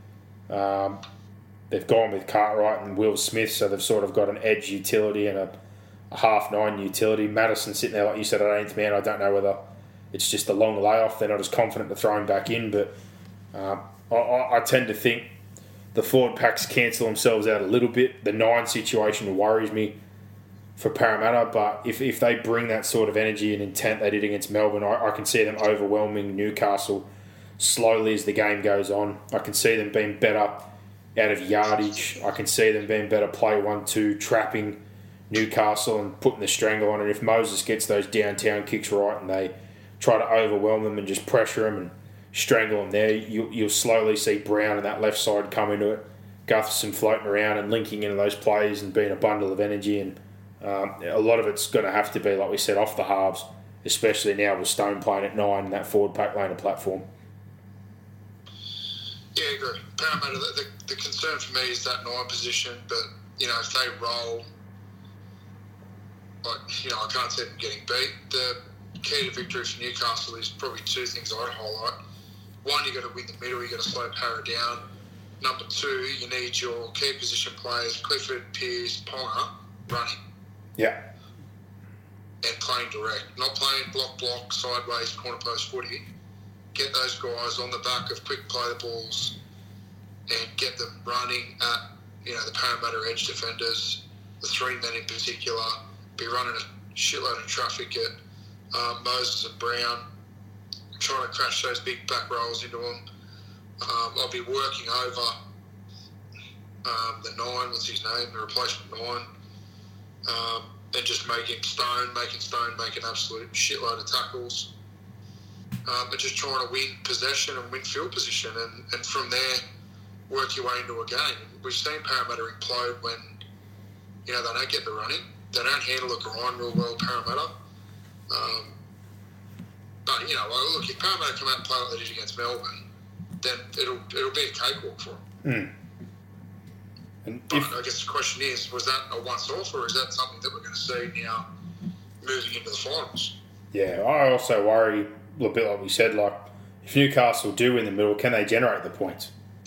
Um, they've gone with Cartwright and Will Smith, so they've sort of got an edge utility and a, a half nine utility. Madison sitting there, like you said, at eighth man. I don't know whether it's just a long layoff. They're not as confident to throw him back in, but um, I, I, I tend to think the forward packs cancel themselves out a little bit. The nine situation worries me for Parramatta, but if, if they bring that sort of energy and intent they did against Melbourne, I, I can see them overwhelming Newcastle slowly as the game goes on. I can see them being better out of yardage. I can see them being better play one two, trapping Newcastle and putting the strangle on it. If Moses gets those downtown kicks right and they try to overwhelm them and just pressure them and strangle them there, you, you'll slowly see Brown and that left side come into it, Gutherson floating around and linking into those plays and being a bundle of energy. And um, a lot of it's going to have to be, like we said, off the halves, especially now with Stone playing at nine and that forward pack lane platform. Yeah, I agree. Parramatta, the, the, the concern for me is that nine position, but, you know, if they roll, like, you know, I can't see them getting beat. The key to victory for Newcastle is probably two things I'd highlight. One, you got to win the middle, you got to slow Para down. Number two, you need your key position players, Clifford, Pearce, Ponga, running. Yeah. And playing direct. Not playing block, block, sideways, corner post footy. Get those guys on the back of quick play the balls and get them running at, you know, the Parramatta edge defenders, the three men in particular, be running a shitload of traffic at um, Moses and Brown, trying to crash those big back rolls into them. Um, I'll be working over um, the nine, what's his name, the replacement nine, um, and just making Stone, making Stone make an absolute shitload of tackles. um, and just trying to win possession and win field position, and, and from there work your way into a game. We've seen Parramatta implode when, you know, they don't get the running. They don't handle the grind real well, Parramatta. Um, but, you know, look, if Parramatta come out and play like they did against Melbourne, then it'll it'll be a cakewalk for them. Mm. And but if, I guess the question is, was that a once-off, or is that something that we're going to see now moving into the finals? Yeah, I also worry a bit like we said, like, if Newcastle do win the middle, can they generate the points?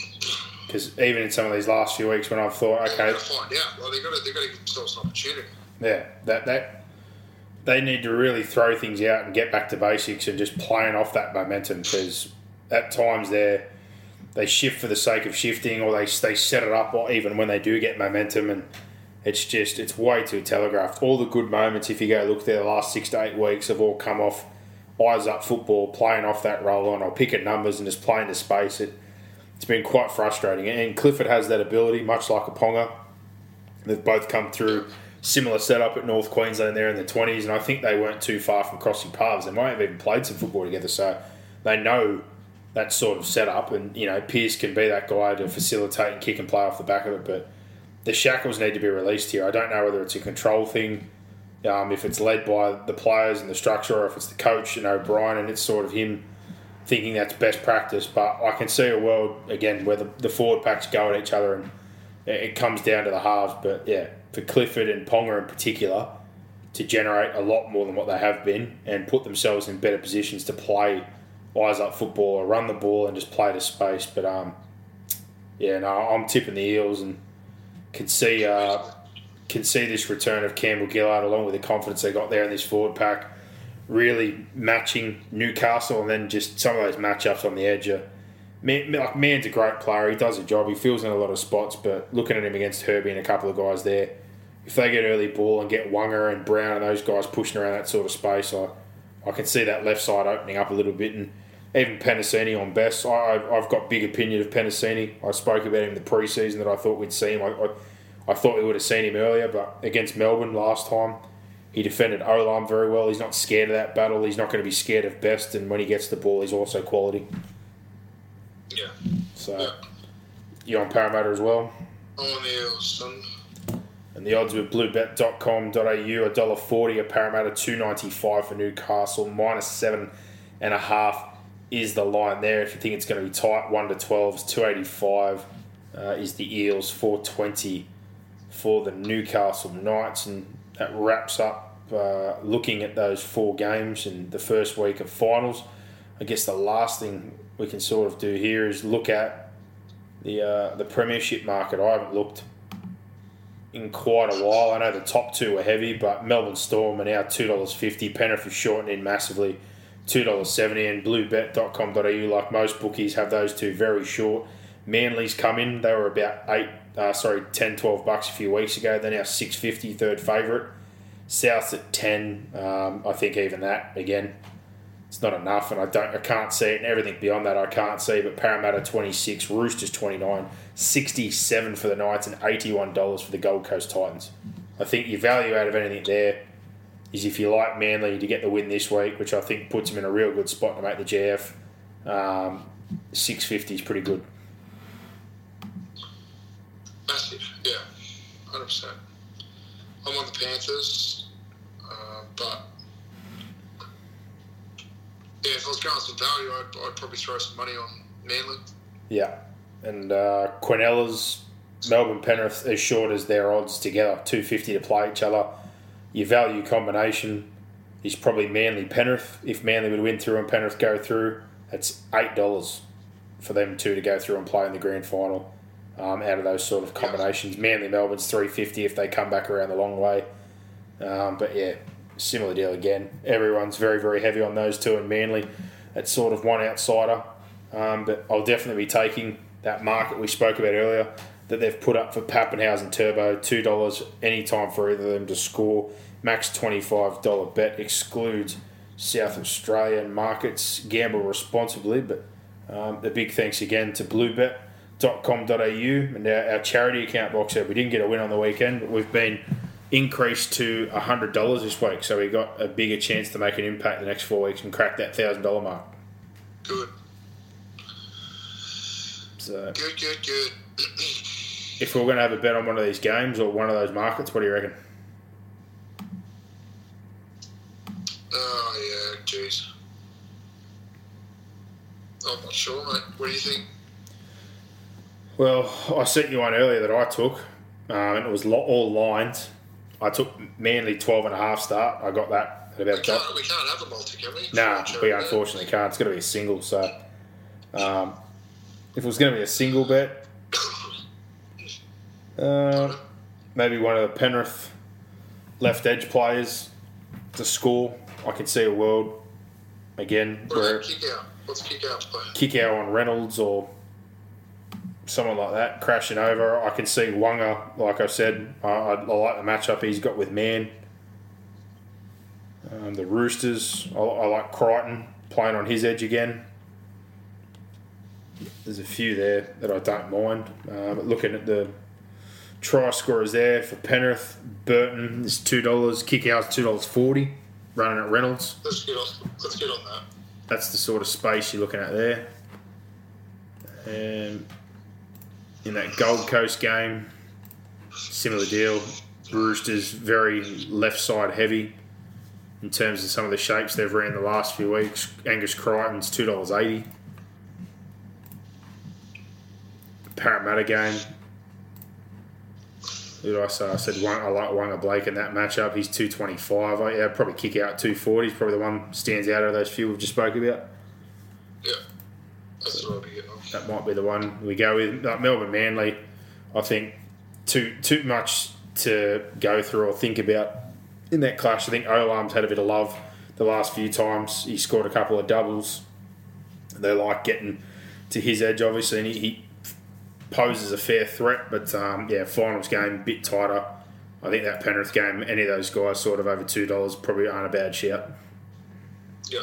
Because even in some of these last few weeks when I've thought, okay... They've got to find out. Well, they've got to, they've got to give themselves an opportunity. Yeah, that that they need to really throw things out and get back to basics and just playing off that momentum, because at times they they shift for the sake of shifting, or they they set it up, or even when they do get momentum, and it's just it's way too telegraphed. All the good moments, if you go look there, the last six to eight weeks have all come off eyes up football, playing off that roll on or picking numbers and just playing to space. It it's been quite frustrating, and Clifford has that ability, much like a Ponga. They've both come through similar setup at North Queensland there in the twenties, and I think they weren't too far from crossing paths. They might have even played some football together, so they know that sort of setup. And, you know, Pearce can be that guy to facilitate and kick and play off the back of it, but the shackles need to be released here. I don't know whether it's a control thing, um, if it's led by the players and the structure, or if it's the coach and O'Brien and it's sort of him thinking that's best practice. But I can see a world, again, where the, the forward packs go at each other and it comes down to the halves. But, yeah, for Clifford and Ponga in particular to generate a lot more than what they have been and put themselves in better positions to play eyes-up football or run the ball and just play to space. But, um, yeah, no, I'm tipping the Eels and can see uh, can see this return of Campbell Gillard, along with the confidence they got there in this forward pack, really matching Newcastle, and then just some of those matchups on the edge. Are, Man, like Mann's a great player. He does a job. He fills in a lot of spots, but looking at him against Herbie and a couple of guys there, if they get early ball and get Wunga and Brown and those guys pushing around that sort of space, I, I can see that left side opening up a little bit. And even Penasini on best, I, I've got big opinion of Penasini. I spoke about him in the pre-season that I thought we'd see him. I, I, I thought we would have seen him earlier, but against Melbourne last time, he defended Olam very well. He's not scared of that battle. He's not going to be scared of best, and when he gets the ball, he's also quality. Yeah. So, yeah. You on Parramatta as well? On the Eels, son. And the odds with bluebet dot com dot a u, one dollar forty a Parramatta, two ninety-five for Newcastle, minus seven and a half is the line there. If you think it's going to be tight, one to twelve is two eighty-five uh, is the Eels, four twenty for the Newcastle Knights. And that wraps up uh, looking at those four games in the first week of finals. I guess the last thing we can sort of do here is look at the uh, the premiership market. I haven't looked in quite a while. I know the top two are heavy, but Melbourne Storm are now two dollars fifty. Penrith is shortening massively, two dollars seventy, and bluebet dot com dot a u, like most bookies, have those two very short. Manly's come in. They were about eight, uh, sorry, ten, twelve bucks a few weeks ago. They're now six fifty, third favourite. South's at ten. Um, I think even that, again, it's not enough, and I don't, I can't see it, and everything beyond that I can't see. But Parramatta twenty-six, Roosters twenty-nine, sixty-seven for the Knights, and eighty-one dollars for the Gold Coast Titans. I think your value out of anything there is if you like Manly to get the win this week, which I think puts them in a real good spot to make the G F. Um, six fifty is pretty good. Massive, yeah, one hundred percent. I'm on the Panthers, uh, but yeah, if I was going some value, I'd, I'd probably throw some money on Manly. Yeah, and uh, Quinellas, Melbourne, Penrith as short as their odds together, two fifty to play each other. Your value combination is probably Manly, Penrith. If Manly would win through and Penrith go through, that's eight dollars for them two to go through and play in the grand final. Um, out of those sort of combinations, Manly, Melbourne's three fifty if they come back around the long way. Um, but yeah, similar deal again. Everyone's very, very heavy on those two, and Manly, that's sort of one outsider. Um, but I'll definitely be taking that market we spoke about earlier that they've put up for Pappenhausen Turbo, two dollars any time for either of them to score. Max twenty-five dollars bet, excludes South Australian markets. Gamble responsibly. But um, the big thanks again to bluebet dot com dot a u and our, our charity account box there. We didn't get a win on the weekend, but we've been increased to one hundred dollars this week, so we got a bigger chance to make an impact the next four weeks and crack that one thousand dollars mark. Good. So, good, good, good. if we're going to have a bet on one of these games or one of those markets, what do you reckon? Oh, yeah, jeez. I'm not sure, mate. What do you think? Well, I sent you one earlier that I took, um, and it was lo- all lines. I took Manly twelve and a half start. I got that at about... We can't, we can't have a multi, can we? Nah, we unfortunately can't. It's got to be a single, so... Um, if it was going to be a single bet, uh, maybe one of the Penrith left edge players to score. I could see a world, again, what where... kick out? What's kick out playing? Kick out on Reynolds or someone like that crashing over. I can see Wonga, like I said. I, I, I like the matchup he's got with Mann. Um, the Roosters, I, I like Crichton playing on his edge again. There's a few there that I don't mind. Uh, but looking at the try scorers there for Penrith, Burton is two dollars, kick out's two dollars forty, running at Reynolds. Let's get on, let's get on that. That's the sort of space you're looking at there. And in that Gold Coast game, similar deal. Roosters very left side heavy in terms of some of the shapes they've ran the last few weeks. Angus Crichton's two dollars eighty. Parramatta game. Who did I say? I said one, I like Wonga Blake in that matchup. He's two twenty-five. I, yeah, probably kick out two forty. He's probably the one stands out of those few we've just spoke about. Yeah, that's what I'll be getting on. That might be the one we go with. Like Melbourne Manly, I think too too much to go through or think about in that clash. I think Olam's had a bit of love the last few times. He scored a couple of doubles. They like getting to his edge, obviously, and he, he poses a fair threat. But um, yeah, finals game a bit tighter. I think that Penrith game, any of those guys sort of over two dollars probably aren't a bad shout. Yeah.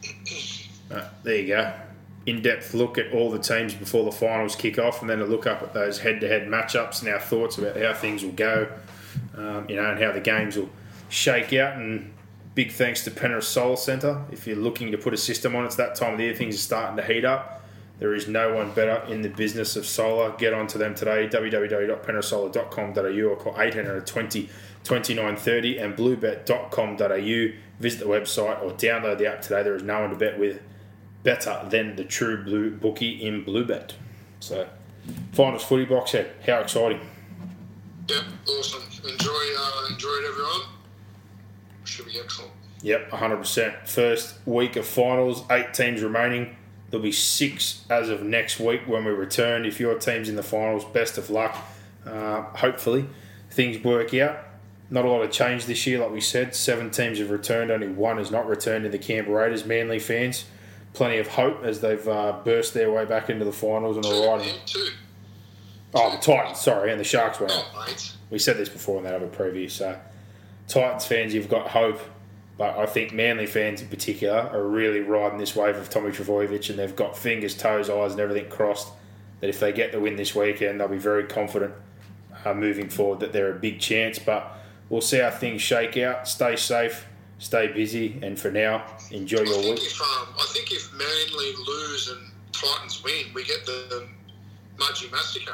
Uh, there you go. In-depth look at all the teams before the finals kick off, and then a look up at those head-to-head matchups and our thoughts about how things will go, um, you know, and how the games will shake out. And big thanks to Penrith Solar Centre. If you're looking to put a system on, it's that time of the year. Things are starting to heat up. There is no one better in the business of solar. Get onto them today, w w w dot penrith solar dot com dot a u or call eight hundred twenty, twenty-nine thirty and bluebet dot com dot a u. Visit the website or download the app today. There is no one to bet with better than the true blue bookie in Bluebet. So, finals footy box set. How exciting. Yep, awesome. Enjoy, uh, enjoy it, everyone. Should be excellent. Yep, one hundred percent. First week of finals, eight teams remaining. There'll be six as of next week when we return. If your team's in the finals, best of luck. Uh, hopefully, things work out. Not a lot of change this year, like we said. Seven teams have returned. Only one has not returned in the Canberra Raiders. Manly fans, plenty of hope as they've uh, burst their way back into the finals and are riding. Two. Oh, the Titans, sorry, and the Sharks went out. Oh, mate. We said this before in that other preview. So, Titans fans, you've got hope. But I think Manly fans in particular are really riding this wave of Tommy Trbojevic, and they've got fingers, toes, eyes and everything crossed that if they get the win this weekend, they'll be very confident uh, moving forward that they're a big chance. But we'll see how things shake out. Stay safe, stay busy, and for now, enjoy I your think week. If, um, I think if Manly lose and Titans win, we get the, the Mudgee Massacre.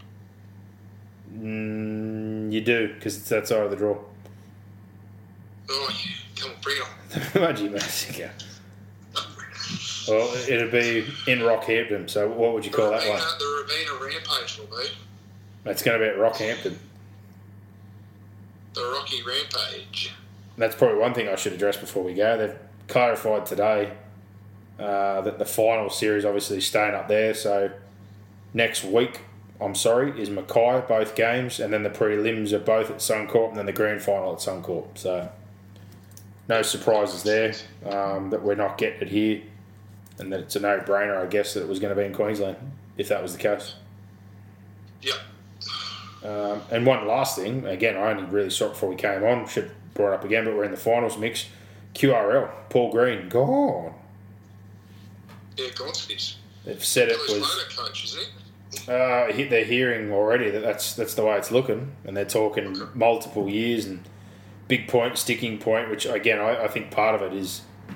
Mm, you do, because it's that side of the draw. Oh, yeah. Come on, bring it on. Mudgee Massacre. Well, it'll be in Rockhampton, so what would you call that one? The Ravina Rampage will be. It's going to be at Rockhampton. The Rocky Rampage. That's probably one thing I should address before we go. They've clarified today uh, that the final series obviously is staying up there, so next week, I'm sorry, is Mackay, both games, and then the prelims are both at Suncorp and then the grand final at Suncorp. So no surprises there um, that we're not getting it here, and that it's a no-brainer, I guess, that it was going to be in Queensland, if that was the case. Yep. Um, and one last thing, again, I only really saw it before we came on, should have brought it up again, but we're in the finals mix. Q R L, Paul Green, gone. Yeah, Gonskis. They've said it Billy's was... motor coach, isn't it? Uh, he- they're hearing already that that's, that's the way it's looking, and they're talking multiple years and big point, sticking point, which, again, I, I think part of it is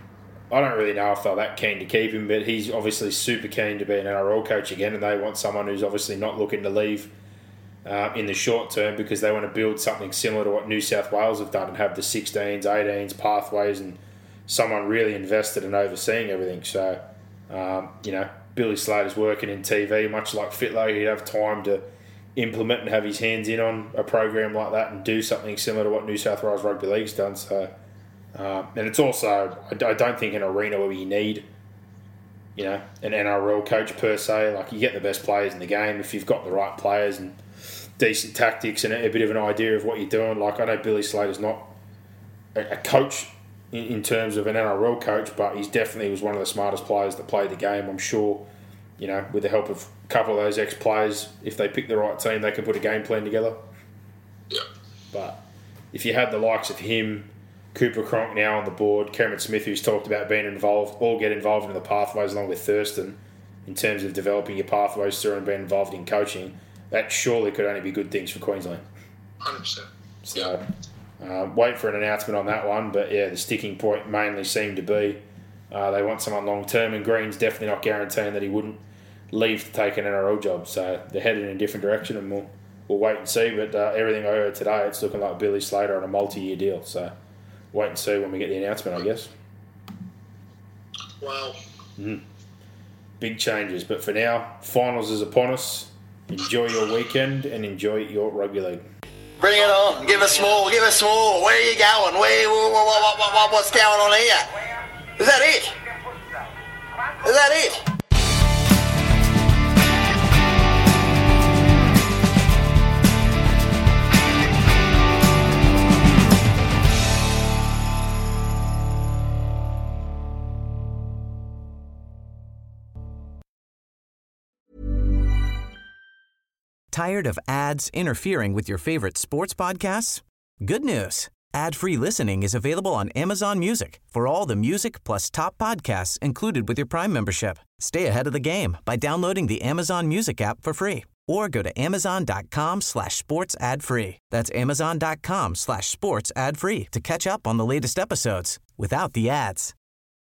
I don't really know if they're that keen to keep him, but he's obviously super keen to be an N R L coach again, and they want someone who's obviously not looking to leave uh, in the short term because they want to build something similar to what New South Wales have done and have the sixteens, eighteens, pathways, and someone really invested in overseeing everything. So, um, you know, Billy Slater's working in T V, much like Fitlo. He'd have time to implement and have his hands in on a program like that and do something similar to what New South Wales Rugby League's done. So, um, and it's also, I don't think an arena where you need, you know, an N R L coach per se. Like, you get the best players in the game if you've got the right players and decent tactics and a, a bit of an idea of what you're doing. Like, I know Billy Slater's not a, a coach in, in terms of an N R L coach, but he's definitely was one of the smartest players that played the game. I'm sure, you know, with the help of a couple of those ex-players, if they pick the right team, they can put a game plan together. Yeah. But if you had the likes of him, Cooper Cronk now on the board, Cameron Smith, who's talked about being involved, all get involved in the pathways along with Thurston in terms of developing your pathways through and being involved in coaching, that surely could only be good things for Queensland. one hundred percent. So uh, wait for an announcement on that one. But, yeah, the sticking point mainly seemed to be uh, they want someone long-term, and Green's definitely not guaranteeing that he wouldn't leave to take an N R L job. So they're headed in a different direction, and we'll, we'll wait and see. But uh, everything I heard today, it's looking like Billy Slater on a multi-year deal. So wait and see when we get the announcement, I guess. Wow. Mm. Big changes. But for now, finals is upon us. Enjoy your weekend and enjoy your rugby league. Bring it on. Give us more. Give us more. Where are you going? Where, what, what, what, what, what's going on here? Is that it? Is that it? Tired of ads interfering with your favorite sports podcasts? Good news. Ad-free listening is available on Amazon Music for all the music plus top podcasts included with your Prime membership. Stay ahead of the game by downloading the Amazon Music app for free or go to amazon.com slash sports ad free. That's amazon.com slash sports ad free to catch up on the latest episodes without the ads.